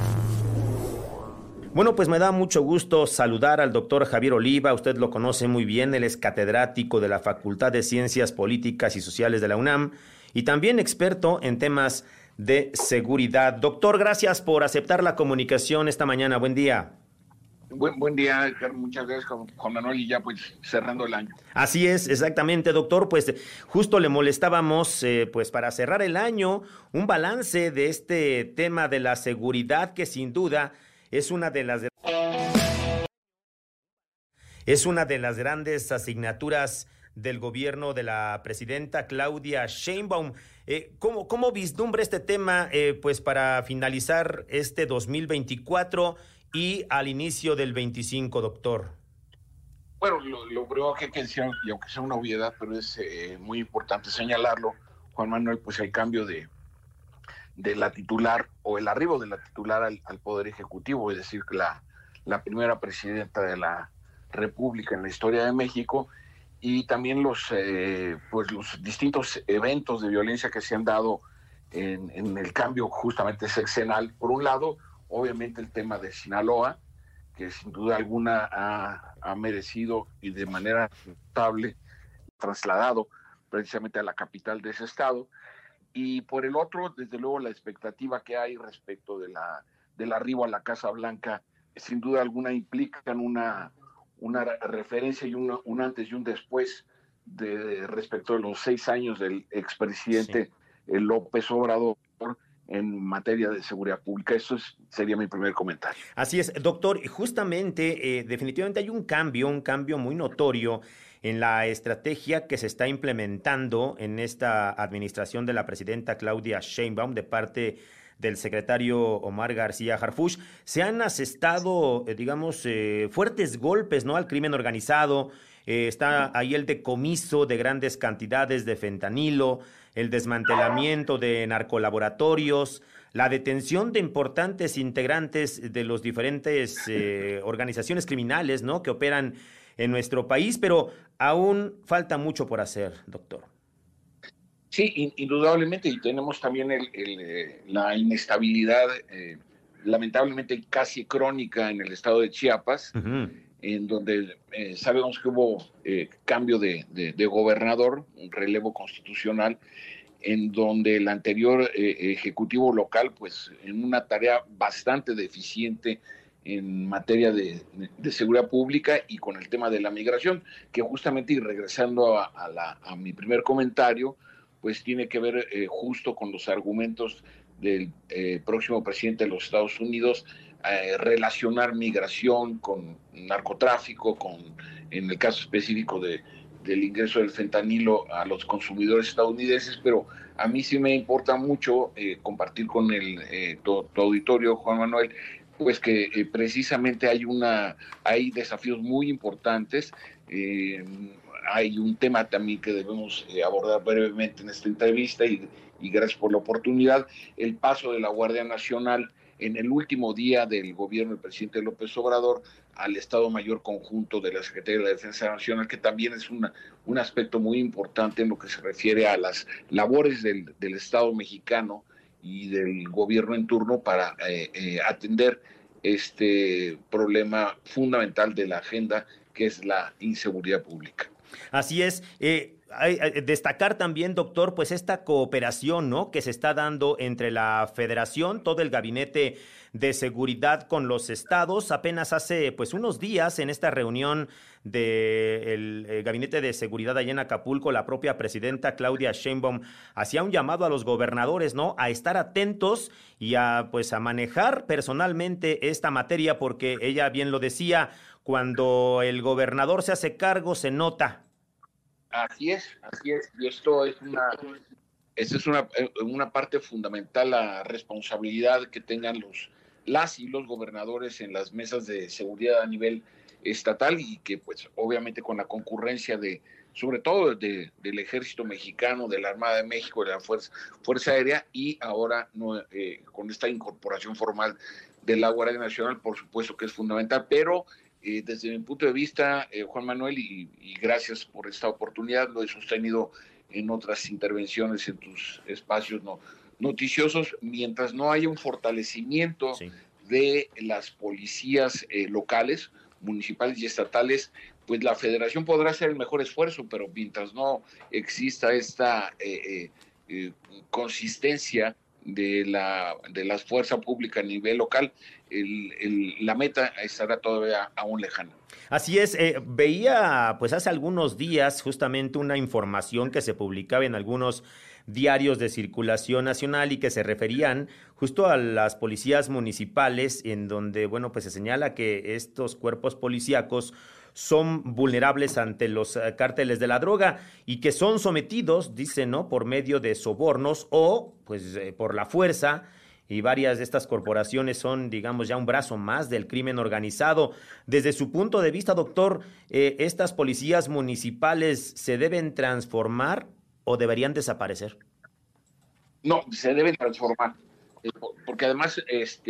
Bueno, pues me da mucho gusto saludar al doctor Javier Oliva. Usted lo conoce muy bien, él es catedrático de la Facultad de Ciencias Políticas y Sociales de la UNAM y también experto en temas de seguridad. Doctor, gracias por aceptar la comunicación esta mañana. Buen día. Buen día, muchas gracias, Juan Manuel, y ya pues cerrando el año. Así es, exactamente, doctor, pues justo le molestábamos pues para cerrar el año, un balance de este tema de la seguridad que sin duda es una de las grandes asignaturas del gobierno de la presidenta Claudia Sheinbaum. ¿Cómo vislumbra este tema pues para finalizar este 2024 y al inicio del 25, doctor? Bueno, lo primero que hay que decir, y aunque sea una obviedad, pero es muy importante señalarlo, Juan Manuel, pues el cambio de la titular, o el arribo de la titular al Poder Ejecutivo, es decir, la primera presidenta de la República en la historia de México, y también los distintos eventos de violencia que se han dado en el cambio justamente sexenal. Por un lado, obviamente el tema de Sinaloa, que sin duda alguna ha merecido y de manera notable trasladado precisamente a la capital de ese estado. Y por el otro, desde luego, la expectativa que hay respecto del arribo a la Casa Blanca, sin duda alguna implican una referencia y un antes y un después respecto de los 6 años del expresidente López Obrador en materia de seguridad pública. Eso sería mi primer comentario. Así es, doctor. Justamente, definitivamente hay un cambio muy notorio en la estrategia que se está implementando en esta administración de la presidenta Claudia Sheinbaum de parte del secretario Omar García Harfuch. Se han asestado, fuertes golpes, ¿no?, al crimen organizado, Está ahí el decomiso de grandes cantidades de fentanilo, el desmantelamiento de narcolaboratorios, la detención de importantes integrantes de los diferentes organizaciones criminales, ¿no?, que operan en nuestro país, pero aún falta mucho por hacer, doctor. Sí, indudablemente, y tenemos también la inestabilidad, lamentablemente casi crónica en el estado de Chiapas, en donde sabemos que hubo cambio de gobernador, un relevo constitucional, en donde el anterior ejecutivo local, pues en una tarea bastante deficiente en materia de seguridad pública y con el tema de la migración, que justamente, y regresando a mi primer comentario, pues tiene que ver justo con los argumentos del próximo presidente de los Estados Unidos, relacionar migración con narcotráfico, en el caso específico del ingreso del fentanilo a los consumidores estadounidenses, pero a mí sí me importa mucho compartir con tu auditorio, Juan Manuel, pues que precisamente hay desafíos muy importantes. Hay un tema también que debemos abordar brevemente en esta entrevista y gracias por la oportunidad, el paso de la Guardia Nacional en el último día del gobierno del presidente López Obrador al Estado Mayor Conjunto de la Secretaría de la Defensa Nacional, que también es un aspecto muy importante en lo que se refiere a las labores del Estado mexicano y del gobierno en turno para atender este problema fundamental de la agenda, que es la inseguridad pública. Así es. Destacar también, doctor, pues esta cooperación, ¿no?, que se está dando entre la Federación, todo el Gabinete de Seguridad con los estados. Apenas hace pues unos días, en esta reunión del Gabinete de Seguridad allá en Acapulco, la propia presidenta Claudia Sheinbaum hacía un llamado a los gobernadores, ¿no?, a estar atentos y a manejar personalmente esta materia, porque ella bien lo decía, cuando el gobernador se hace cargo, se nota. Así es, y esto es una parte fundamental, la responsabilidad que tengan las y los gobernadores en las mesas de seguridad a nivel estatal, y que pues obviamente con la concurrencia sobre todo del Ejército Mexicano, de la Armada de México, de la Fuerza Aérea, y ahora con esta incorporación formal de la Guardia Nacional, por supuesto que es fundamental, pero desde mi punto de vista, Juan Manuel, y gracias por esta oportunidad, lo he sostenido en otras intervenciones en tus espacios noticiosos, mientras no haya un fortalecimiento de las policías locales, municipales y estatales, pues la federación podrá hacer el mejor esfuerzo, pero mientras no exista esta consistencia de la fuerza pública a nivel local, la meta estará todavía aún lejana. Así es, veía pues hace algunos días justamente una información que se publicaba en algunos diarios de circulación nacional y que se referían justo a las policías municipales, en donde, bueno, pues se señala que estos cuerpos policíacos son vulnerables ante los cárteles de la droga y que son sometidos, dicen, ¿no?, por medio de sobornos o pues por la fuerza, y varias de estas corporaciones son, digamos, ya un brazo más del crimen organizado. Desde su punto de vista, doctor, ¿estas policías municipales se deben transformar o deberían desaparecer? No, se deben transformar, porque además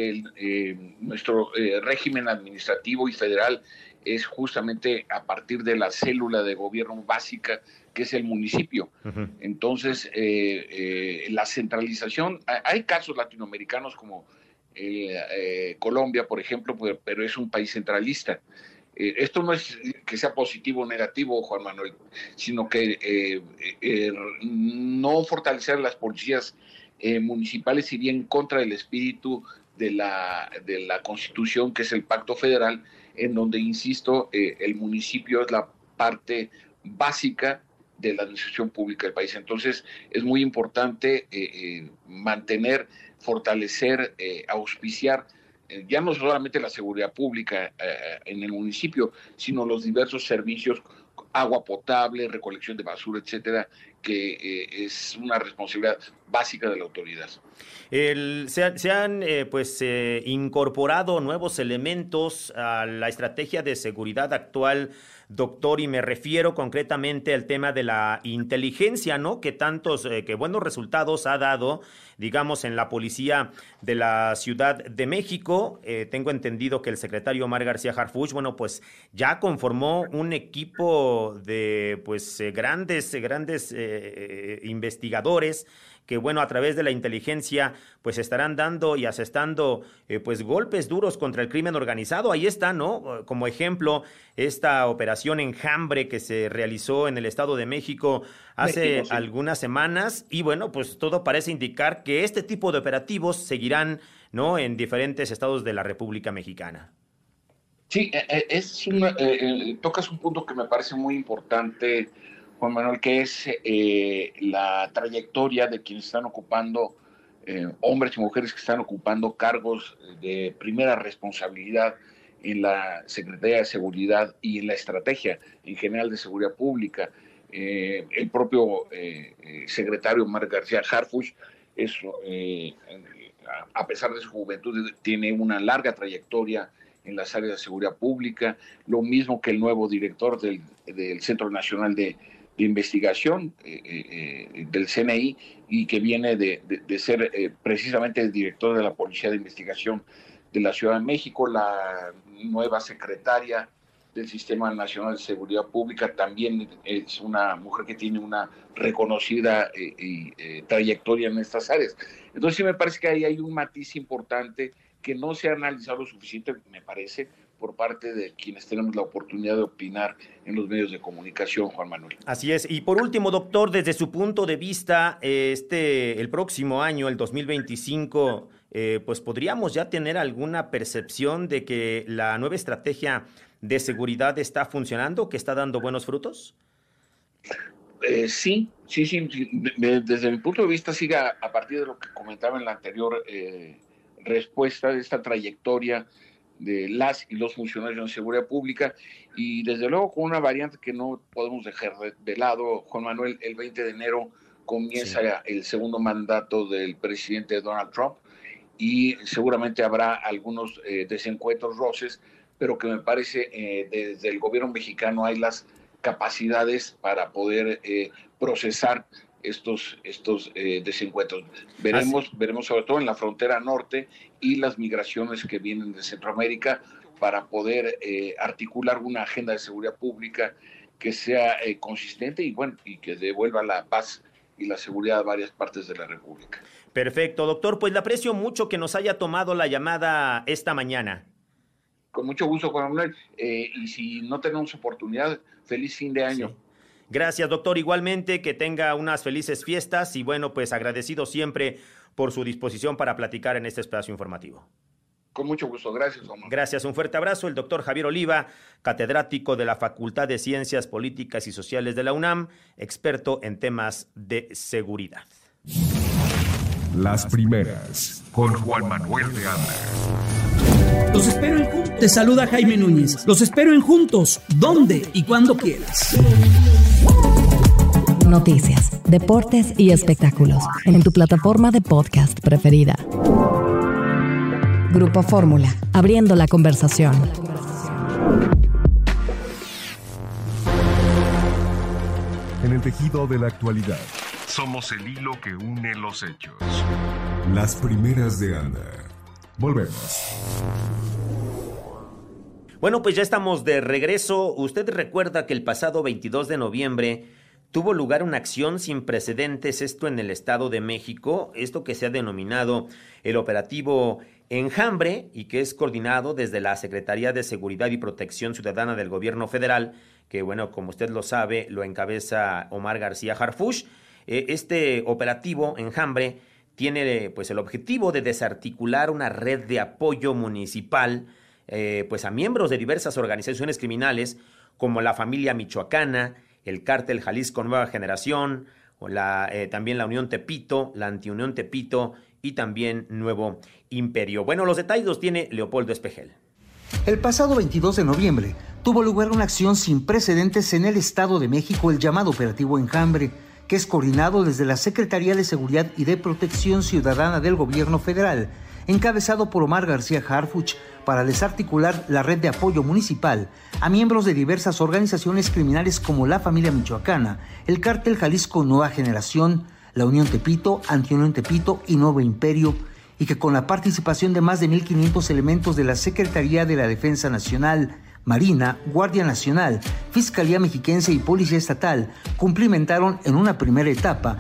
nuestro régimen administrativo y federal es justamente a partir de la célula de gobierno básica, que es el municipio. Entonces, la centralización, hay casos latinoamericanos como Colombia, por ejemplo, pero es un país centralista. Esto no es que sea positivo o negativo, Juan Manuel, sino que no fortalecer las policías municipales iría en contra del espíritu de la Constitución, que es el Pacto Federal, en donde, insisto, el municipio es la parte básica de la administración pública del país. Entonces, es muy importante mantener, fortalecer, auspiciar, ya no solamente la seguridad pública en el municipio, sino los diversos servicios, agua potable, recolección de basura, etcétera, que es una responsabilidad básica de la autoridad. Se han incorporado nuevos elementos a la estrategia de seguridad actual, doctor, y me refiero concretamente al tema de la inteligencia, ¿no? Que buenos resultados ha dado, digamos, en la policía de la Ciudad de México. Tengo entendido que el secretario Omar García Harfuch, pues ya conformó un equipo de grandes investigadores que, a través de la inteligencia, estarán dando y asestando, golpes duros contra el crimen organizado. Ahí está, ¿no? Como ejemplo, esta operación Enjambre que se realizó en el Estado de México hace algunas semanas. Y, todo parece indicar que este tipo de operativos seguirán, ¿no?, en diferentes estados de la República Mexicana. Sí, tocas un punto que me parece muy importante, Juan Manuel, que es la trayectoria de quienes están ocupando, hombres y mujeres que están ocupando cargos de primera responsabilidad en la Secretaría de Seguridad y en la estrategia en general de seguridad pública. El propio secretario Omar García Harfuch, a pesar de su juventud, tiene una larga trayectoria en las áreas de seguridad pública, lo mismo que el nuevo director del Centro Nacional de Investigación del CNI, y que viene de ser precisamente el director de la Policía de Investigación de la Ciudad de México. La nueva secretaria del Sistema Nacional de Seguridad Pública también es una mujer que tiene una reconocida trayectoria en estas áreas. Entonces sí me parece que ahí hay un matiz importante que no se ha analizado lo suficiente, me parece, por parte de quienes tenemos la oportunidad de opinar en los medios de comunicación, Juan Manuel. Así es. Y por último, doctor, desde su punto de vista, el próximo año, el 2025, ¿podríamos ya tener alguna percepción de que la nueva estrategia de seguridad está funcionando, que está dando buenos frutos? Sí. Desde mi punto de vista, sigue a partir de lo que comentaba en la anterior respuesta, de esta trayectoria de las y los funcionarios de seguridad pública, y desde luego con una variante que no podemos dejar de lado, Juan Manuel. El 20 de enero comienza el segundo mandato del presidente Donald Trump, y seguramente habrá algunos desencuentros, roces, pero que me parece desde el gobierno mexicano hay las capacidades para poder procesar estos desencuentros. Veremos sobre todo en la frontera norte y las migraciones que vienen de Centroamérica, para poder articular una agenda de seguridad pública que sea consistente y que devuelva la paz y la seguridad a varias partes de la República. Perfecto, doctor. Pues le aprecio mucho que nos haya tomado la llamada esta mañana. Con mucho gusto, Juan Manuel. Y si no tenemos oportunidad, feliz fin de año. Sí. Gracias, doctor. Igualmente, que tenga unas felices fiestas y agradecido siempre por su disposición para platicar en este espacio informativo. Con mucho gusto. Gracias, Omar. Gracias. Un fuerte abrazo. El doctor Javier Oliva, catedrático de la Facultad de Ciencias Políticas y Sociales de la UNAM, experto en temas de seguridad. Las primeras, con Juan Manuel de Anda. Los espero en Juntos. Te saluda Jaime Núñez. Los espero en Juntos, donde y cuando quieras. Noticias, deportes y espectáculos en tu plataforma de podcast preferida. Grupo Fórmula, abriendo la conversación. En el tejido de la actualidad, somos el hilo que une los hechos. Las primeras de Anda. Volvemos. Bueno, pues ya estamos de regreso. Usted recuerda que el pasado 22 de noviembre tuvo lugar una acción sin precedentes, esto en el Estado de México, esto que se ha denominado el operativo Enjambre, y que es coordinado desde la Secretaría de Seguridad y Protección Ciudadana del Gobierno Federal, que como usted lo sabe, lo encabeza Omar García Harfuch. Este operativo Enjambre tiene el objetivo de desarticular una red de apoyo municipal a miembros de diversas organizaciones criminales como la Familia Michoacana, el Cártel Jalisco Nueva Generación, también la Unión Tepito, la Antiunión Tepito y también Nuevo Imperio. Bueno, los detalles los tiene Leopoldo Espejel. El pasado 22 de noviembre tuvo lugar una acción sin precedentes en el Estado de México, el llamado Operativo Enjambre, que es coordinado desde la Secretaría de Seguridad y de Protección Ciudadana del Gobierno Federal, encabezado por Omar García Harfuch, para desarticular la red de apoyo municipal a miembros de diversas organizaciones criminales como la Familia Michoacana, el Cártel Jalisco Nueva Generación, la Unión Tepito, Antiunión Tepito y Nuevo Imperio, y que con la participación de más de 1,500 elementos de la Secretaría de la Defensa Nacional, Marina, Guardia Nacional, Fiscalía Mexiquense y Policía Estatal cumplimentaron en una primera etapa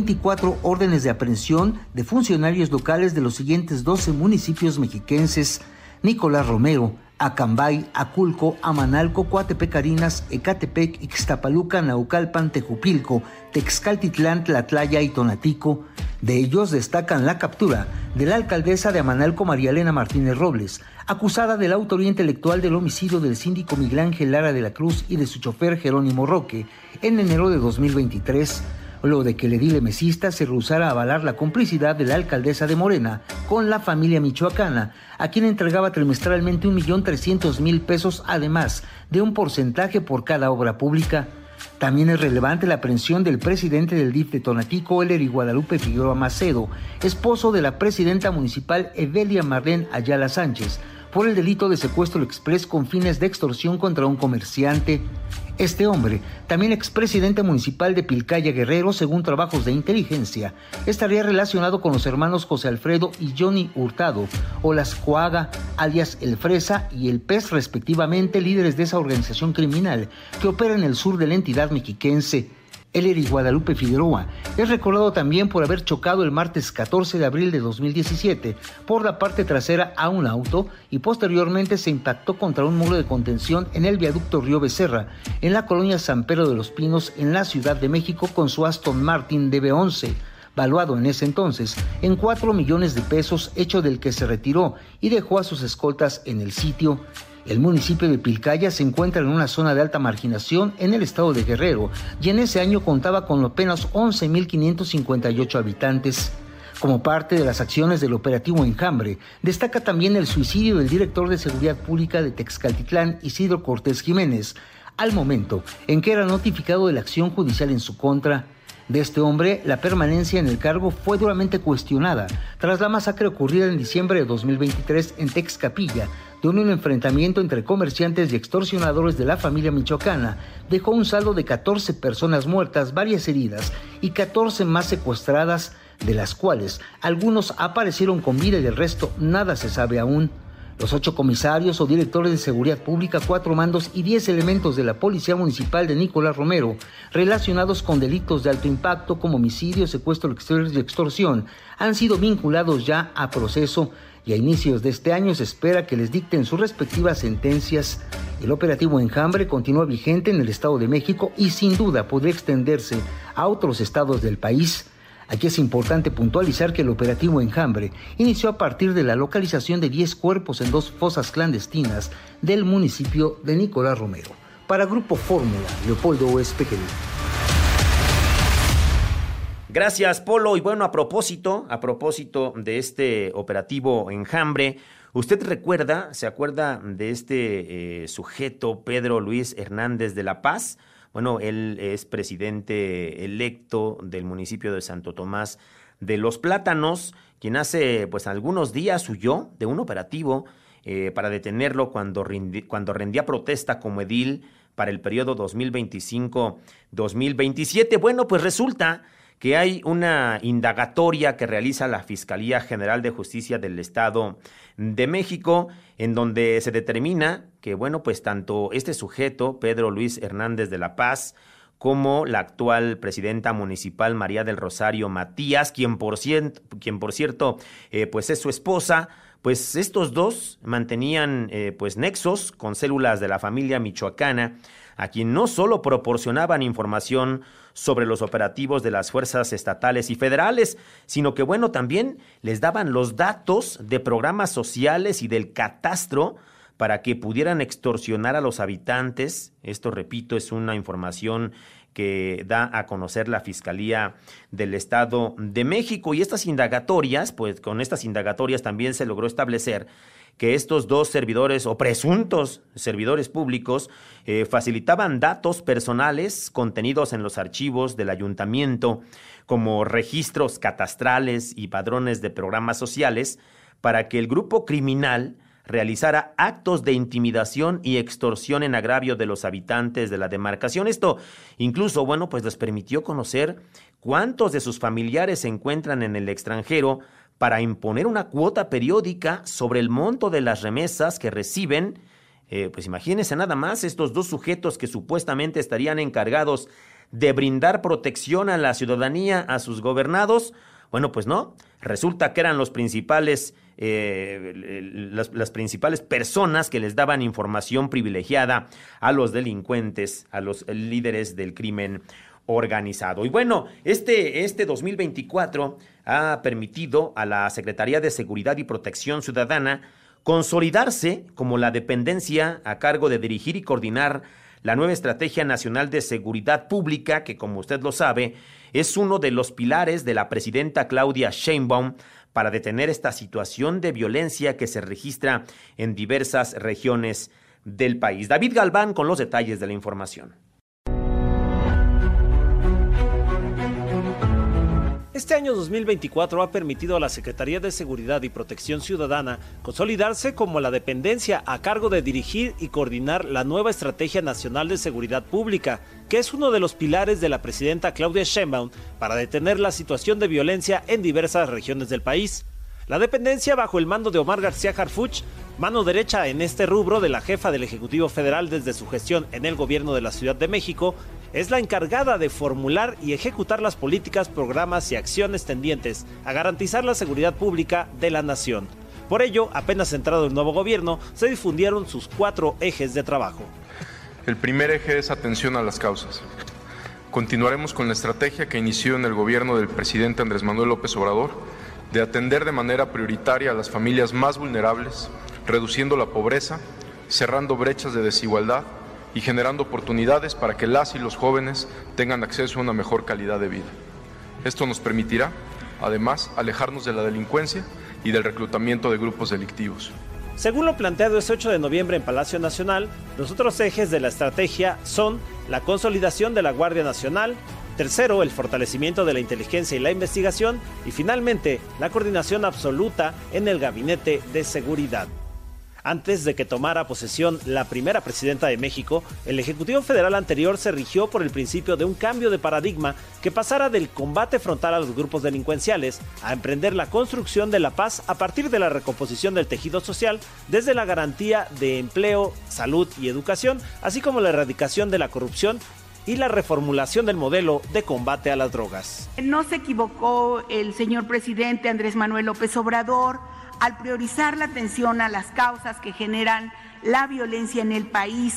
24 órdenes de aprehensión de funcionarios locales de los siguientes 12 municipios mexiquenses: Nicolás Romero, Acambay, Aculco, Amanalco, Coatepec, Carinas, Ecatepec, Ixtapaluca, Naucalpan, Tejupilco, Texcaltitlán, Tlatlaya y Tonatico. De ellos destacan la captura de la alcaldesa de Amanalco, María Elena Martínez Robles, acusada de la autoría intelectual del homicidio del síndico Miguel Ángel Lara de la Cruz y de su chofer Jerónimo Roque en enero de 2023, luego de que el edil mesista se rehusara a avalar la complicidad de la alcaldesa de Morena con la Familia Michoacana, a quien entregaba trimestralmente 1,300,000 pesos, además de un porcentaje por cada obra pública. También es relevante la aprehensión del presidente del DIF de Tonatico, Ellery Guadalupe Figueroa Macedo, esposo de la presidenta municipal Evelia Marlene Ayala Sánchez, por el delito de secuestro exprés con fines de extorsión contra un comerciante. Este hombre, también expresidente municipal de Pilcaya Guerrero, según trabajos de inteligencia, estaría relacionado con los hermanos José Alfredo y Johnny Hurtado, o las Coaga, alias El Fresa y El Pez, respectivamente, líderes de esa organización criminal que opera en el sur de la entidad mexiquense. Ellery Guadalupe Figueroa es recordado también por haber chocado el martes 14 de abril de 2017 por la parte trasera a un auto y posteriormente se impactó contra un muro de contención en el viaducto Río Becerra, en la colonia San Pedro de los Pinos, en la Ciudad de México, con su Aston Martin DB11, valuado en ese entonces en 4 millones de pesos, hecho del que se retiró y dejó a sus escoltas en el sitio. El municipio de Pilcaya se encuentra en una zona de alta marginación en el estado de Guerrero y en ese año contaba con apenas 11,558 habitantes. Como parte de las acciones del operativo Enjambre, destaca también el suicidio del director de Seguridad Pública de Texcaltitlán, Isidro Cortés Jiménez, al momento en que era notificado de la acción judicial en su contra. De este hombre, la permanencia en el cargo fue duramente cuestionada tras la masacre ocurrida en diciembre de 2023 en Texcapilla, donde un enfrentamiento entre comerciantes y extorsionadores de la Familia Michoacana dejó un saldo de 14 personas muertas, varias heridas y 14 más secuestradas, de las cuales algunos aparecieron con vida y del resto nada se sabe aún. Los 8 comisarios o directores de seguridad pública, 4 mandos y 10 elementos de la Policía Municipal de Nicolás Romero, relacionados con delitos de alto impacto como homicidio, secuestro y extorsión, han sido vinculados ya a proceso y a inicios de este año se espera que les dicten sus respectivas sentencias. El operativo Enjambre continúa vigente en el Estado de México y sin duda podría extenderse a otros estados del país. Aquí es importante puntualizar que el operativo Enjambre inició a partir de la localización de 10 cuerpos en 2 fosas clandestinas del municipio de Nicolás Romero. Para Grupo Fórmula, Leopoldo Espejel. Gracias, Polo. Y bueno, a propósito de este operativo Enjambre, ¿usted se acuerda de este sujeto, Pedro Luis Hernández de la Paz? Bueno, él es presidente electo del municipio de Santo Tomás de los Plátanos, quien hace pues algunos días huyó de un operativo para detenerlo cuando rendía protesta como edil para el periodo 2025-2027. Bueno, pues resulta que hay una indagatoria que realiza la Fiscalía General de Justicia del Estado de México, en donde se determina que, bueno, pues tanto este sujeto, Pedro Luis Hernández de la Paz, como la actual presidenta municipal María del Rosario Matías, quien por cierto, pues es su esposa, pues estos dos mantenían pues nexos con células de la familia michoacana, a quien no solo proporcionaban información sobre los operativos de las fuerzas estatales y federales, sino que, bueno, también les daban los datos de programas sociales y del catastro para que pudieran extorsionar a los habitantes. Esto, repito, es una información que da a conocer la Fiscalía del Estado de México. Y estas indagatorias, pues con estas indagatorias también se logró establecer que estos dos servidores o presuntos servidores públicos facilitaban datos personales contenidos en los archivos del ayuntamiento, como registros catastrales y padrones de programas sociales, para que el grupo criminal realizara actos de intimidación y extorsión en agravio de los habitantes de la demarcación. Esto incluso, pues les permitió conocer cuántos de sus familiares se encuentran en el extranjero para imponer una cuota periódica sobre el monto de las remesas que reciben. Pues imagínense nada más, estos dos sujetos que supuestamente estarían encargados de brindar protección a la ciudadanía, a sus gobernados. Pues no, resulta que eran los principales, las principales personas que les daban información privilegiada a los delincuentes, a los líderes del crimen organizado. Y este 2024 ha permitido a la Secretaría de Seguridad y Protección Ciudadana consolidarse como la dependencia a cargo de dirigir y coordinar la nueva Estrategia Nacional de Seguridad Pública, que como usted lo sabe, es uno de los pilares de la presidenta Claudia Sheinbaum para detener esta situación de violencia que se registra en diversas regiones del país. David Galván con los detalles de la información. Este año 2024 ha permitido a la Secretaría de Seguridad y Protección Ciudadana consolidarse como la dependencia a cargo de dirigir y coordinar la nueva Estrategia Nacional de Seguridad Pública, que es uno de los pilares de la presidenta Claudia Sheinbaum para detener la situación de violencia en diversas regiones del país. La dependencia, bajo el mando de Omar García Harfuch, mano derecha en este rubro de la jefa del Ejecutivo Federal desde su gestión en el gobierno de la Ciudad de México, es la encargada de formular y ejecutar las políticas, programas y acciones tendientes a garantizar la seguridad pública de la nación. Por ello, apenas entrado el nuevo gobierno, se difundieron sus 4 ejes de trabajo. El primer eje es atención a las causas. Continuaremos con la estrategia que inició en el gobierno del presidente Andrés Manuel López Obrador de atender de manera prioritaria a las familias más vulnerables, reduciendo la pobreza, cerrando brechas de desigualdad y generando oportunidades para que las y los jóvenes tengan acceso a una mejor calidad de vida. Esto nos permitirá, además, alejarnos de la delincuencia y del reclutamiento de grupos delictivos. Según lo planteado este 8 de noviembre en Palacio Nacional, los otros ejes de la estrategia son la consolidación de la Guardia Nacional, tercero, el fortalecimiento de la inteligencia y la investigación, y finalmente, la coordinación absoluta en el Gabinete de Seguridad. Antes de que tomara posesión la primera presidenta de México, el Ejecutivo Federal anterior se rigió por el principio de un cambio de paradigma que pasara del combate frontal a los grupos delincuenciales a emprender la construcción de la paz a partir de la recomposición del tejido social desde la garantía de empleo, salud y educación, así como la erradicación de la corrupción y la reformulación del modelo de combate a las drogas. No se equivocó el señor presidente Andrés Manuel López Obrador al priorizar la atención a las causas que generan la violencia en el país,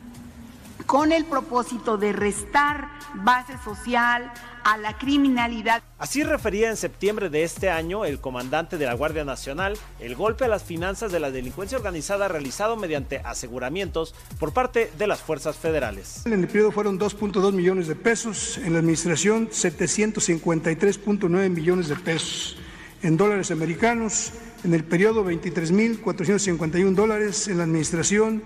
con el propósito de restar base social a la criminalidad. Así refería en septiembre de este año el comandante de la Guardia Nacional el golpe a las finanzas de la delincuencia organizada realizado mediante aseguramientos por parte de las fuerzas federales. En el periodo fueron 2.2 millones de pesos, en la administración 753.9 millones de pesos, en dólares americanos. En el periodo $23,451, en la administración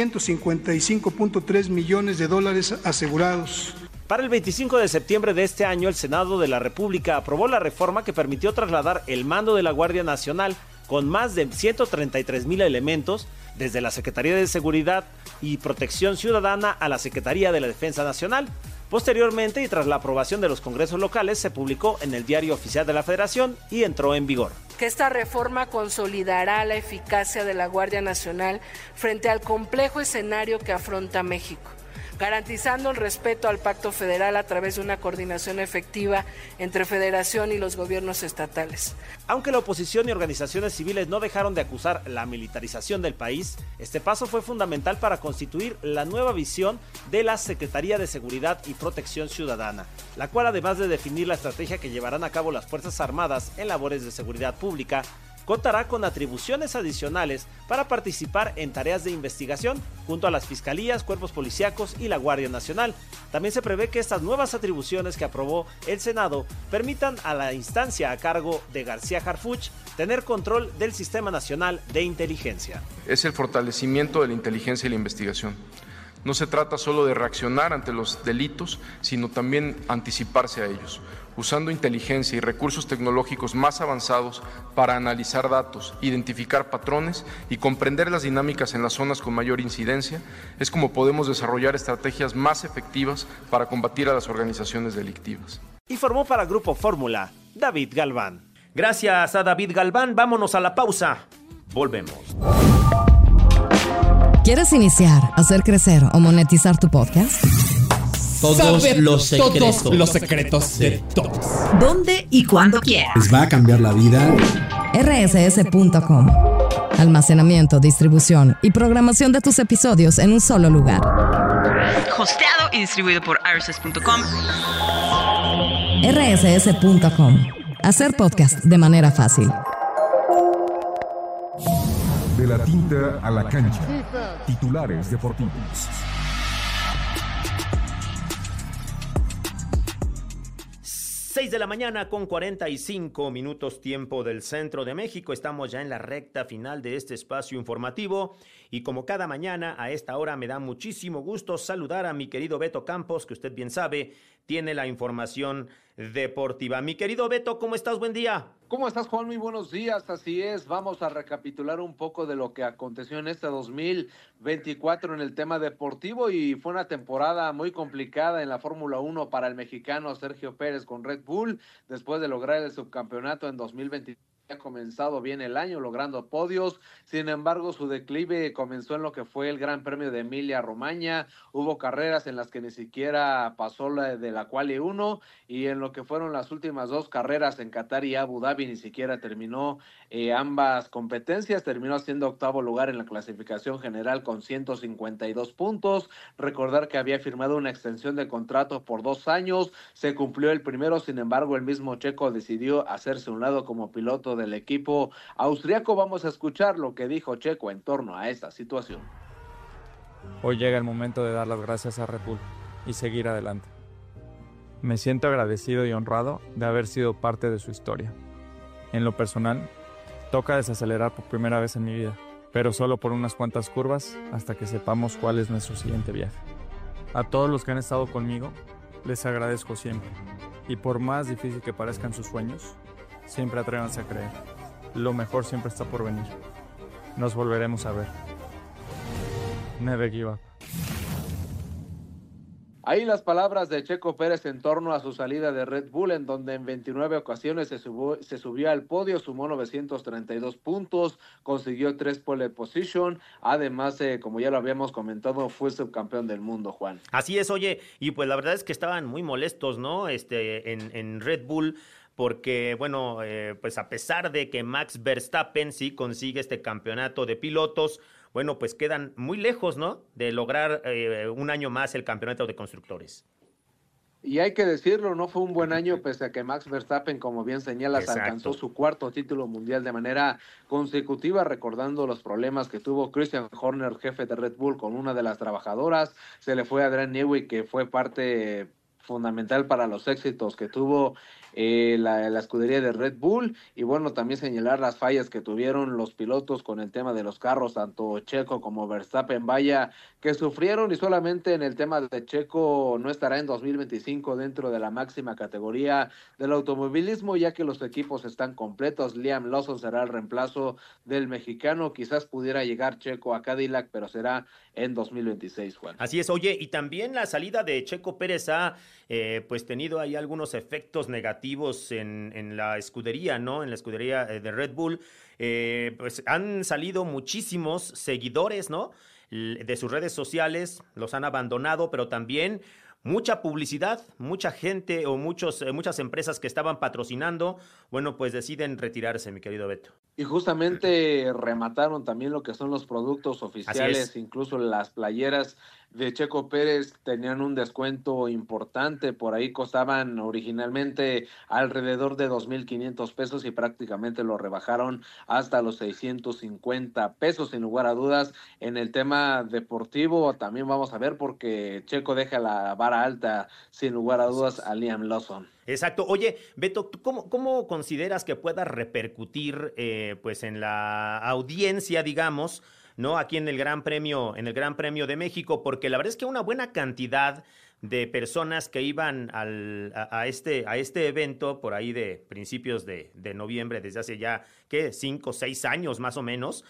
155.3 millones de dólares asegurados. Para el 25 de septiembre de este año, el Senado de la República aprobó la reforma que permitió trasladar el mando de la Guardia Nacional con más de 133,000 elementos desde la Secretaría de Seguridad y Protección Ciudadana a la Secretaría de la Defensa Nacional. Posteriormente, y tras la aprobación de los congresos locales, se publicó en el Diario Oficial de la Federación y entró en vigor. Que esta reforma consolidará la eficacia de la Guardia Nacional frente al complejo escenario que afronta México, garantizando el respeto al Pacto Federal a través de una coordinación efectiva entre Federación y los gobiernos estatales. Aunque la oposición y organizaciones civiles no dejaron de acusar la militarización del país, este paso fue fundamental para constituir la nueva visión de la Secretaría de Seguridad y Protección Ciudadana, la cual, además de definir la estrategia que llevarán a cabo las Fuerzas Armadas en labores de seguridad pública, contará con atribuciones adicionales para participar en tareas de investigación junto a las fiscalías, cuerpos policíacos y la Guardia Nacional. También se prevé que estas nuevas atribuciones que aprobó el Senado permitan a la instancia a cargo de García Harfuch tener control del Sistema Nacional de Inteligencia. Es el fortalecimiento de la inteligencia y la investigación. No se trata solo de reaccionar ante los delitos, sino también anticiparse a ellos, usando inteligencia y recursos tecnológicos más avanzados para analizar datos, identificar patrones y comprender las dinámicas en las zonas con mayor incidencia, es como podemos desarrollar estrategias más efectivas para combatir a las organizaciones delictivas. Informó para Grupo Fórmula, David Galván. Gracias a David Galván, vámonos a la pausa. Volvemos. ¿Quieres iniciar, hacer crecer o monetizar tu podcast? Todos los secretos de todos. ¿Dónde y cuándo quieras? Les va a cambiar la vida. rss.com. Almacenamiento, distribución y programación de tus episodios en un solo lugar. Hosteado y distribuido por rss.com. rss.com. Hacer podcast de manera fácil. De la tinta a la cancha. Titulares deportivos. 6 de la mañana con 45 minutos tiempo del centro de México. Estamos ya en la recta final de este espacio informativo y como cada mañana a esta hora me da muchísimo gusto saludar a mi querido Beto Campos, que usted bien sabe tiene la información deportiva. Mi querido Beto, ¿cómo estás? Buen día. ¿Cómo estás, Juan? Muy buenos días. Así es, vamos a recapitular un poco de lo que aconteció en este 2024 en el tema deportivo y fue una temporada muy complicada en la Fórmula 1 para el mexicano Sergio Pérez con Red Bull después de lograr el subcampeonato en 2023. Ha comenzado bien el año logrando podios, sin embargo su declive comenzó en lo que fue el Gran Premio de Emilia-Romagna. Hubo carreras en las que ni siquiera pasó la de la Quali 1 y en lo que fueron las últimas dos carreras en Qatar y Abu Dhabi ni siquiera terminó ambas competencias. Terminó siendo octavo lugar en la clasificación general con 152 puntos. Recordar que había firmado una extensión de contrato por 2 años, se cumplió el primero, sin embargo el mismo Checo decidió hacerse a un lado como piloto del equipo austriaco. Vamos a escuchar lo que dijo Checo en torno a esta situación. Hoy llega el momento de dar las gracias a Red Bull y seguir adelante. Me siento agradecido y honrado de haber sido parte de su historia. En lo personal, toca desacelerar por primera vez en mi vida, pero solo por unas cuantas curvas hasta que sepamos cuál es nuestro siguiente viaje. A todos los que han estado conmigo, les agradezco siempre. Y por más difícil que parezcan sus sueños, siempre atrévanse a creer. Lo mejor siempre está por venir. Nos volveremos a ver. Never give up. Ahí las palabras de Checo Pérez en torno a su salida de Red Bull, en donde en 29 ocasiones se subió al podio, sumó 932 puntos, consiguió 3 pole position, además, como ya lo habíamos comentado, fue subcampeón del mundo, Juan. Así es, oye, y pues la verdad es que estaban muy molestos, ¿no? En Red Bull, porque, bueno, pues a pesar de que Max Verstappen sí consigue este campeonato de pilotos, bueno, pues quedan muy lejos, ¿no?, de lograr un año más el campeonato de constructores. Y hay que decirlo, no fue un buen año, pese a que Max Verstappen, como bien señalas, alcanzó su 4º título mundial de manera consecutiva, recordando los problemas que tuvo Christian Horner, jefe de Red Bull, con una de las trabajadoras. Se le fue a Adrian Newey, que fue parte fundamental para los éxitos que tuvo la escudería de Red Bull, y bueno, también señalar las fallas que tuvieron los pilotos con el tema de los carros, tanto Checo como Verstappen, vaya que sufrieron, y solamente en el tema de Checo no estará en 2025 dentro de la máxima categoría del automovilismo, ya que los equipos están completos. Liam Lawson será el reemplazo del mexicano, quizás pudiera llegar Checo a Cadillac, pero será en 2026, Juan. Así es, oye, y también la salida de Checo Pérez ha pues tenido ahí algunos efectos negativos en la escudería, ¿no? En la escudería de Red Bull, pues han salido muchísimos seguidores, ¿no?, de sus redes sociales, los han abandonado, pero también mucha publicidad, mucha gente o muchas empresas que estaban patrocinando, bueno, pues deciden retirarse, mi querido Beto. Y justamente remataron también lo que son los productos oficiales, incluso las playeras de Checo Pérez tenían un descuento importante, por ahí costaban originalmente alrededor de 2,500 pesos y prácticamente lo rebajaron hasta los 650 pesos, sin lugar a dudas. En el tema deportivo también vamos a ver, porque Checo deja la vara alta, sin lugar a dudas, a Liam Lawson. Exacto. Oye, Beto, ¿tú cómo consideras que pueda repercutir pues en la audiencia, digamos, ¿no? Aquí en el Gran Premio de México, porque la verdad es que una buena cantidad de personas que iban a este evento por ahí de principios de noviembre, desde hace ya, ¿qué? 5 o 6 años más o menos,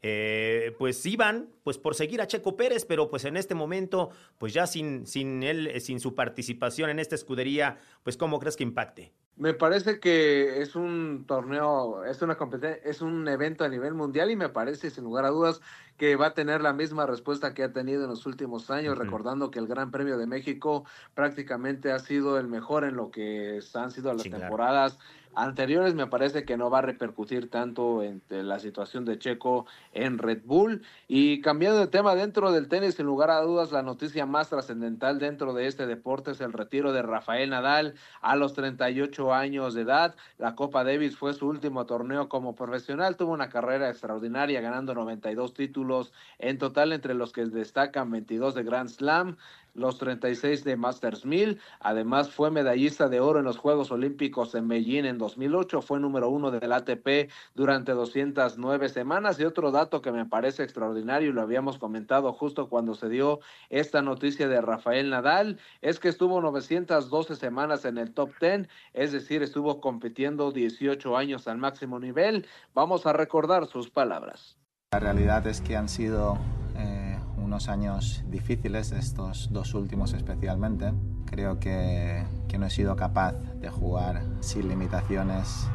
pues iban pues por seguir a Checo Pérez, pero pues en este momento, pues ya sin él, sin su participación en esta escudería, pues ¿cómo crees que impacte? Me parece que es un torneo, es una competencia, es un evento a nivel mundial y me parece, sin lugar a dudas, que va a tener la misma respuesta que ha tenido en los últimos años, recordando que el Gran Premio de México prácticamente ha sido el mejor en lo que han sido las temporadas anteriores. Me parece que no va a repercutir tanto en la situación de Checo en Red Bull. Y cambiando de tema, dentro del tenis, sin lugar a dudas, la noticia más trascendental dentro de este deporte es el retiro de Rafael Nadal a los 38 años de edad. La Copa Davis fue su último torneo como profesional, tuvo una carrera extraordinaria, ganando 92 títulos en total, entre los que destacan 22 de Grand Slam, los 36 de Masters 1000. Además fue medallista de oro en los Juegos Olímpicos en Beijing en 2008, fue número 1 del ATP durante 209 semanas. Y otro dato que me parece extraordinario, y lo habíamos comentado justo cuando se dio esta noticia de Rafael Nadal, es que estuvo 912 semanas en el top 10, es decir, estuvo compitiendo 18 años al máximo nivel. Vamos a recordar sus palabras. La realidad es que han sido unos años difíciles, estos 2 últimos especialmente. Creo que no he sido capaz de jugar sin limitaciones.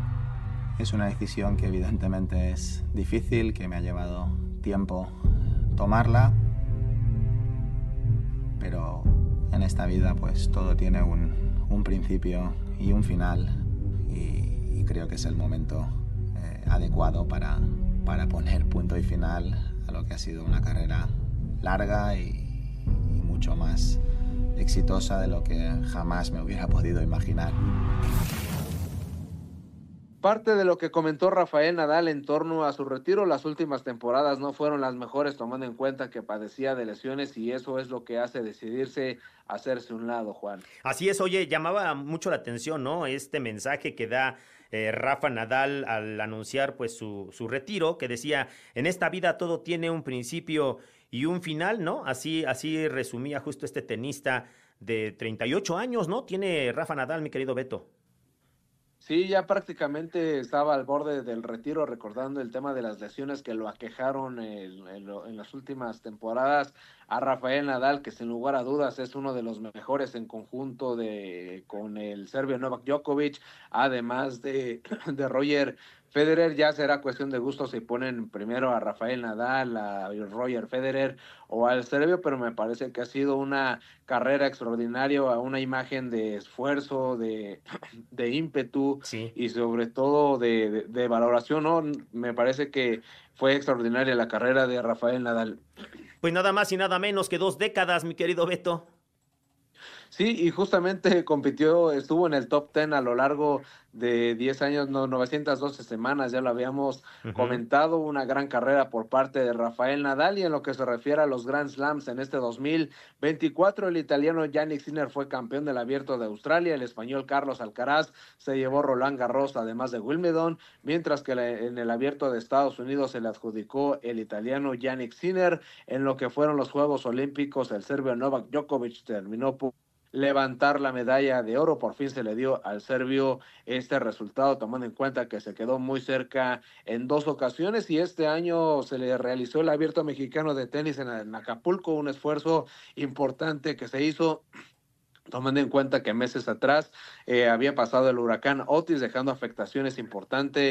Es una decisión que evidentemente es difícil, que me ha llevado tiempo tomarla, pero en esta vida pues todo tiene un principio y un final, y creo que es el momento adecuado para poner punto y final a lo que ha sido una carrera larga y mucho más exitosa de lo que jamás me hubiera podido imaginar. Parte de lo que comentó Rafael Nadal en torno a su retiro: las últimas temporadas no fueron las mejores, tomando en cuenta que padecía de lesiones, y eso es lo que hace decidirse a hacerse un lado, Juan. Así es. Oye, llamaba mucho la atención, ¿no? Este mensaje que da Rafa Nadal al anunciar pues su retiro, que decía: en esta vida todo tiene un principio y un final, ¿no? Así resumía justo este tenista de 38 años, ¿no? Tiene Rafa Nadal, mi querido Beto. Sí, ya prácticamente estaba al borde del retiro, recordando el tema de las lesiones que lo aquejaron en las últimas temporadas a Rafael Nadal, que sin lugar a dudas es uno de los mejores en conjunto con el serbio Novak Djokovic, además de Roger Federer. Ya será cuestión de gusto si ponen primero a Rafael Nadal, a Roger Federer o al serbio, pero me parece que ha sido una carrera extraordinaria, una imagen de esfuerzo, de ímpetu, sí, y sobre todo de valoración, ¿no? Me parece que fue extraordinaria la carrera de Rafael Nadal. Pues nada más y nada menos que 2 décadas, mi querido Beto. Sí, y justamente estuvo en el top 10 a lo largo de 10 años, 912 semanas, ya lo habíamos comentado, una gran carrera por parte de Rafael Nadal. Y en lo que se refiere a los Grand Slams en este 2024, el italiano Jannik Sinner fue campeón del Abierto de Australia, el español Carlos Alcaraz se llevó Roland Garros, además de Wimbledon, mientras que en el Abierto de Estados Unidos se le adjudicó el italiano Jannik Sinner. En lo que fueron los Juegos Olímpicos, el serbio Novak Djokovic terminó por levantar la medalla de oro. Por fin se le dio al serbio este resultado, tomando en cuenta que se quedó muy cerca en 2 ocasiones, y este año se le realizó el Abierto Mexicano de Tenis en Acapulco, un esfuerzo importante que se hizo tomando en cuenta que meses atrás había pasado el huracán Otis, dejando afectaciones importantes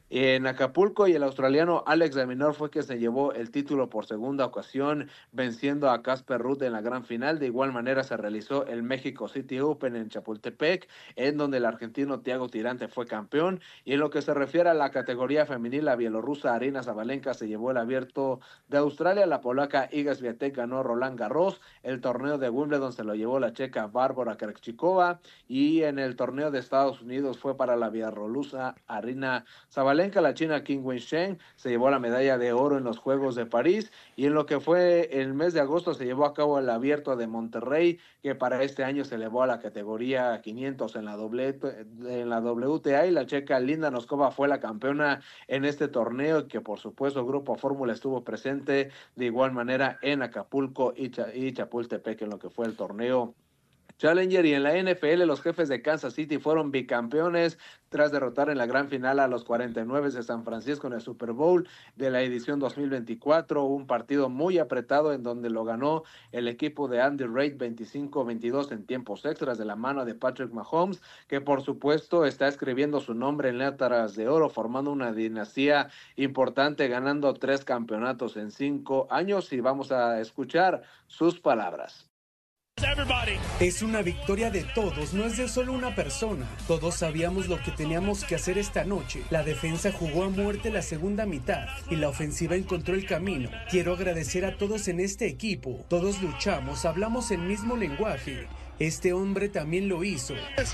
en Acapulco, y el australiano Alex de Minaur fue quien se llevó el título por segunda ocasión, venciendo a Casper Ruud en la gran final. De igual manera se realizó el México City Open en Chapultepec, en donde el argentino Thiago Tirante fue campeón. Y en lo que se refiere a la categoría femenil, la bielorrusa Aryna Sabalenka se llevó el Abierto de Australia, la polaca Iga Swiatek ganó Roland Garros, el torneo de Wimbledon se lo llevó la checa Bárbara Krejcikova, y en el torneo de Estados Unidos fue para la bielorrusa Aryna Sabalenka. La china Qin Wensheng se llevó la medalla de oro en los Juegos de París, y en lo que fue el mes de agosto se llevó a cabo el Abierto de Monterrey, que para este año se elevó a la categoría 500 en la WTA, y la checa Linda Noskova fue la campeona en este torneo, que por supuesto el Grupo Fórmula estuvo presente de igual manera en Acapulco y Chapultepec en lo que fue el torneo Challenger. Y en la NFL, los Jefes de Kansas City fueron bicampeones tras derrotar en la gran final a los 49 de San Francisco en el Super Bowl de la edición 2024, un partido muy apretado en donde lo ganó el equipo de Andy Reid 25-22 en tiempos extras de la mano de Patrick Mahomes, que por supuesto está escribiendo su nombre en letras de oro, formando una dinastía importante, ganando 3 campeonatos en 5 años, y vamos a escuchar sus palabras. Es una victoria de todos, no es de solo una persona. Todos sabíamos lo que teníamos que hacer esta noche. La defensa jugó a muerte la segunda mitad y la ofensiva encontró el camino. Quiero agradecer a todos en este equipo. Todos luchamos, hablamos el mismo lenguaje. Este hombre también lo hizo.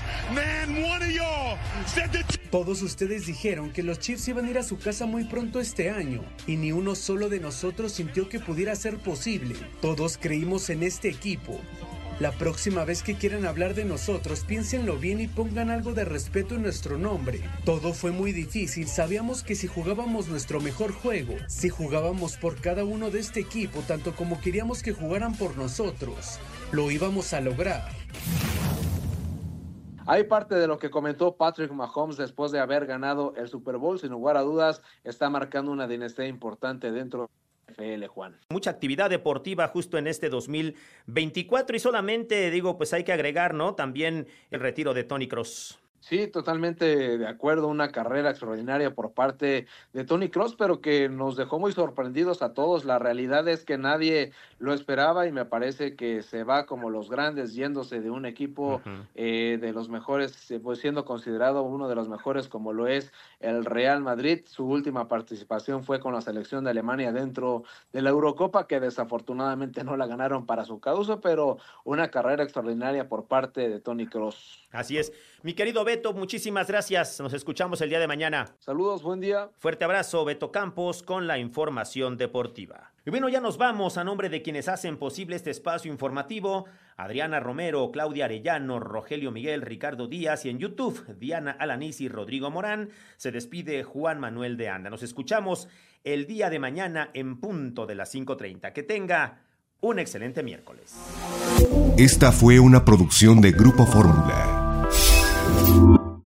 Todos ustedes dijeron que los Chiefs iban a ir a su casa muy pronto este año, y ni uno solo de nosotros sintió que pudiera ser posible. Todos creímos en este equipo. La próxima vez que quieran hablar de nosotros, piénsenlo bien y pongan algo de respeto en nuestro nombre. Todo fue muy difícil, sabíamos que si jugábamos nuestro mejor juego, si jugábamos por cada uno de este equipo, tanto como queríamos que jugaran por nosotros, lo íbamos a lograr. Hay parte de lo que comentó Patrick Mahomes después de haber ganado el Super Bowl. Sin lugar a dudas, está marcando una dinastía importante dentro FL, Juan. Mucha actividad deportiva justo en este 2024, y solamente digo, pues hay que agregar, ¿no? También el retiro de Tony Kroos. Sí, totalmente de acuerdo, una carrera extraordinaria por parte de Tony Kroos, pero que nos dejó muy sorprendidos a todos. La realidad es que nadie lo esperaba, y me parece que se va como los grandes, yéndose de un equipo de los mejores, pues siendo considerado uno de los mejores como lo es el Real Madrid. Su última participación fue con la selección de Alemania dentro de la Eurocopa, que desafortunadamente no la ganaron para su causa, pero una carrera extraordinaria por parte de Tony Kroos. Así es. Mi querido Beto, muchísimas gracias. Nos escuchamos el día de mañana. Saludos, buen día. Fuerte abrazo, Beto Campos, con la información deportiva. Y bueno, ya nos vamos. A nombre de quienes hacen posible este espacio informativo: Adriana Romero, Claudia Arellano, Rogelio Miguel, Ricardo Díaz, y en YouTube, Diana Alanís y Rodrigo Morán, se despide Juan Manuel de Anda. Nos escuchamos el día de mañana en punto de las 5:30. Que tenga un excelente miércoles. Esta fue una producción de Grupo Fórmula.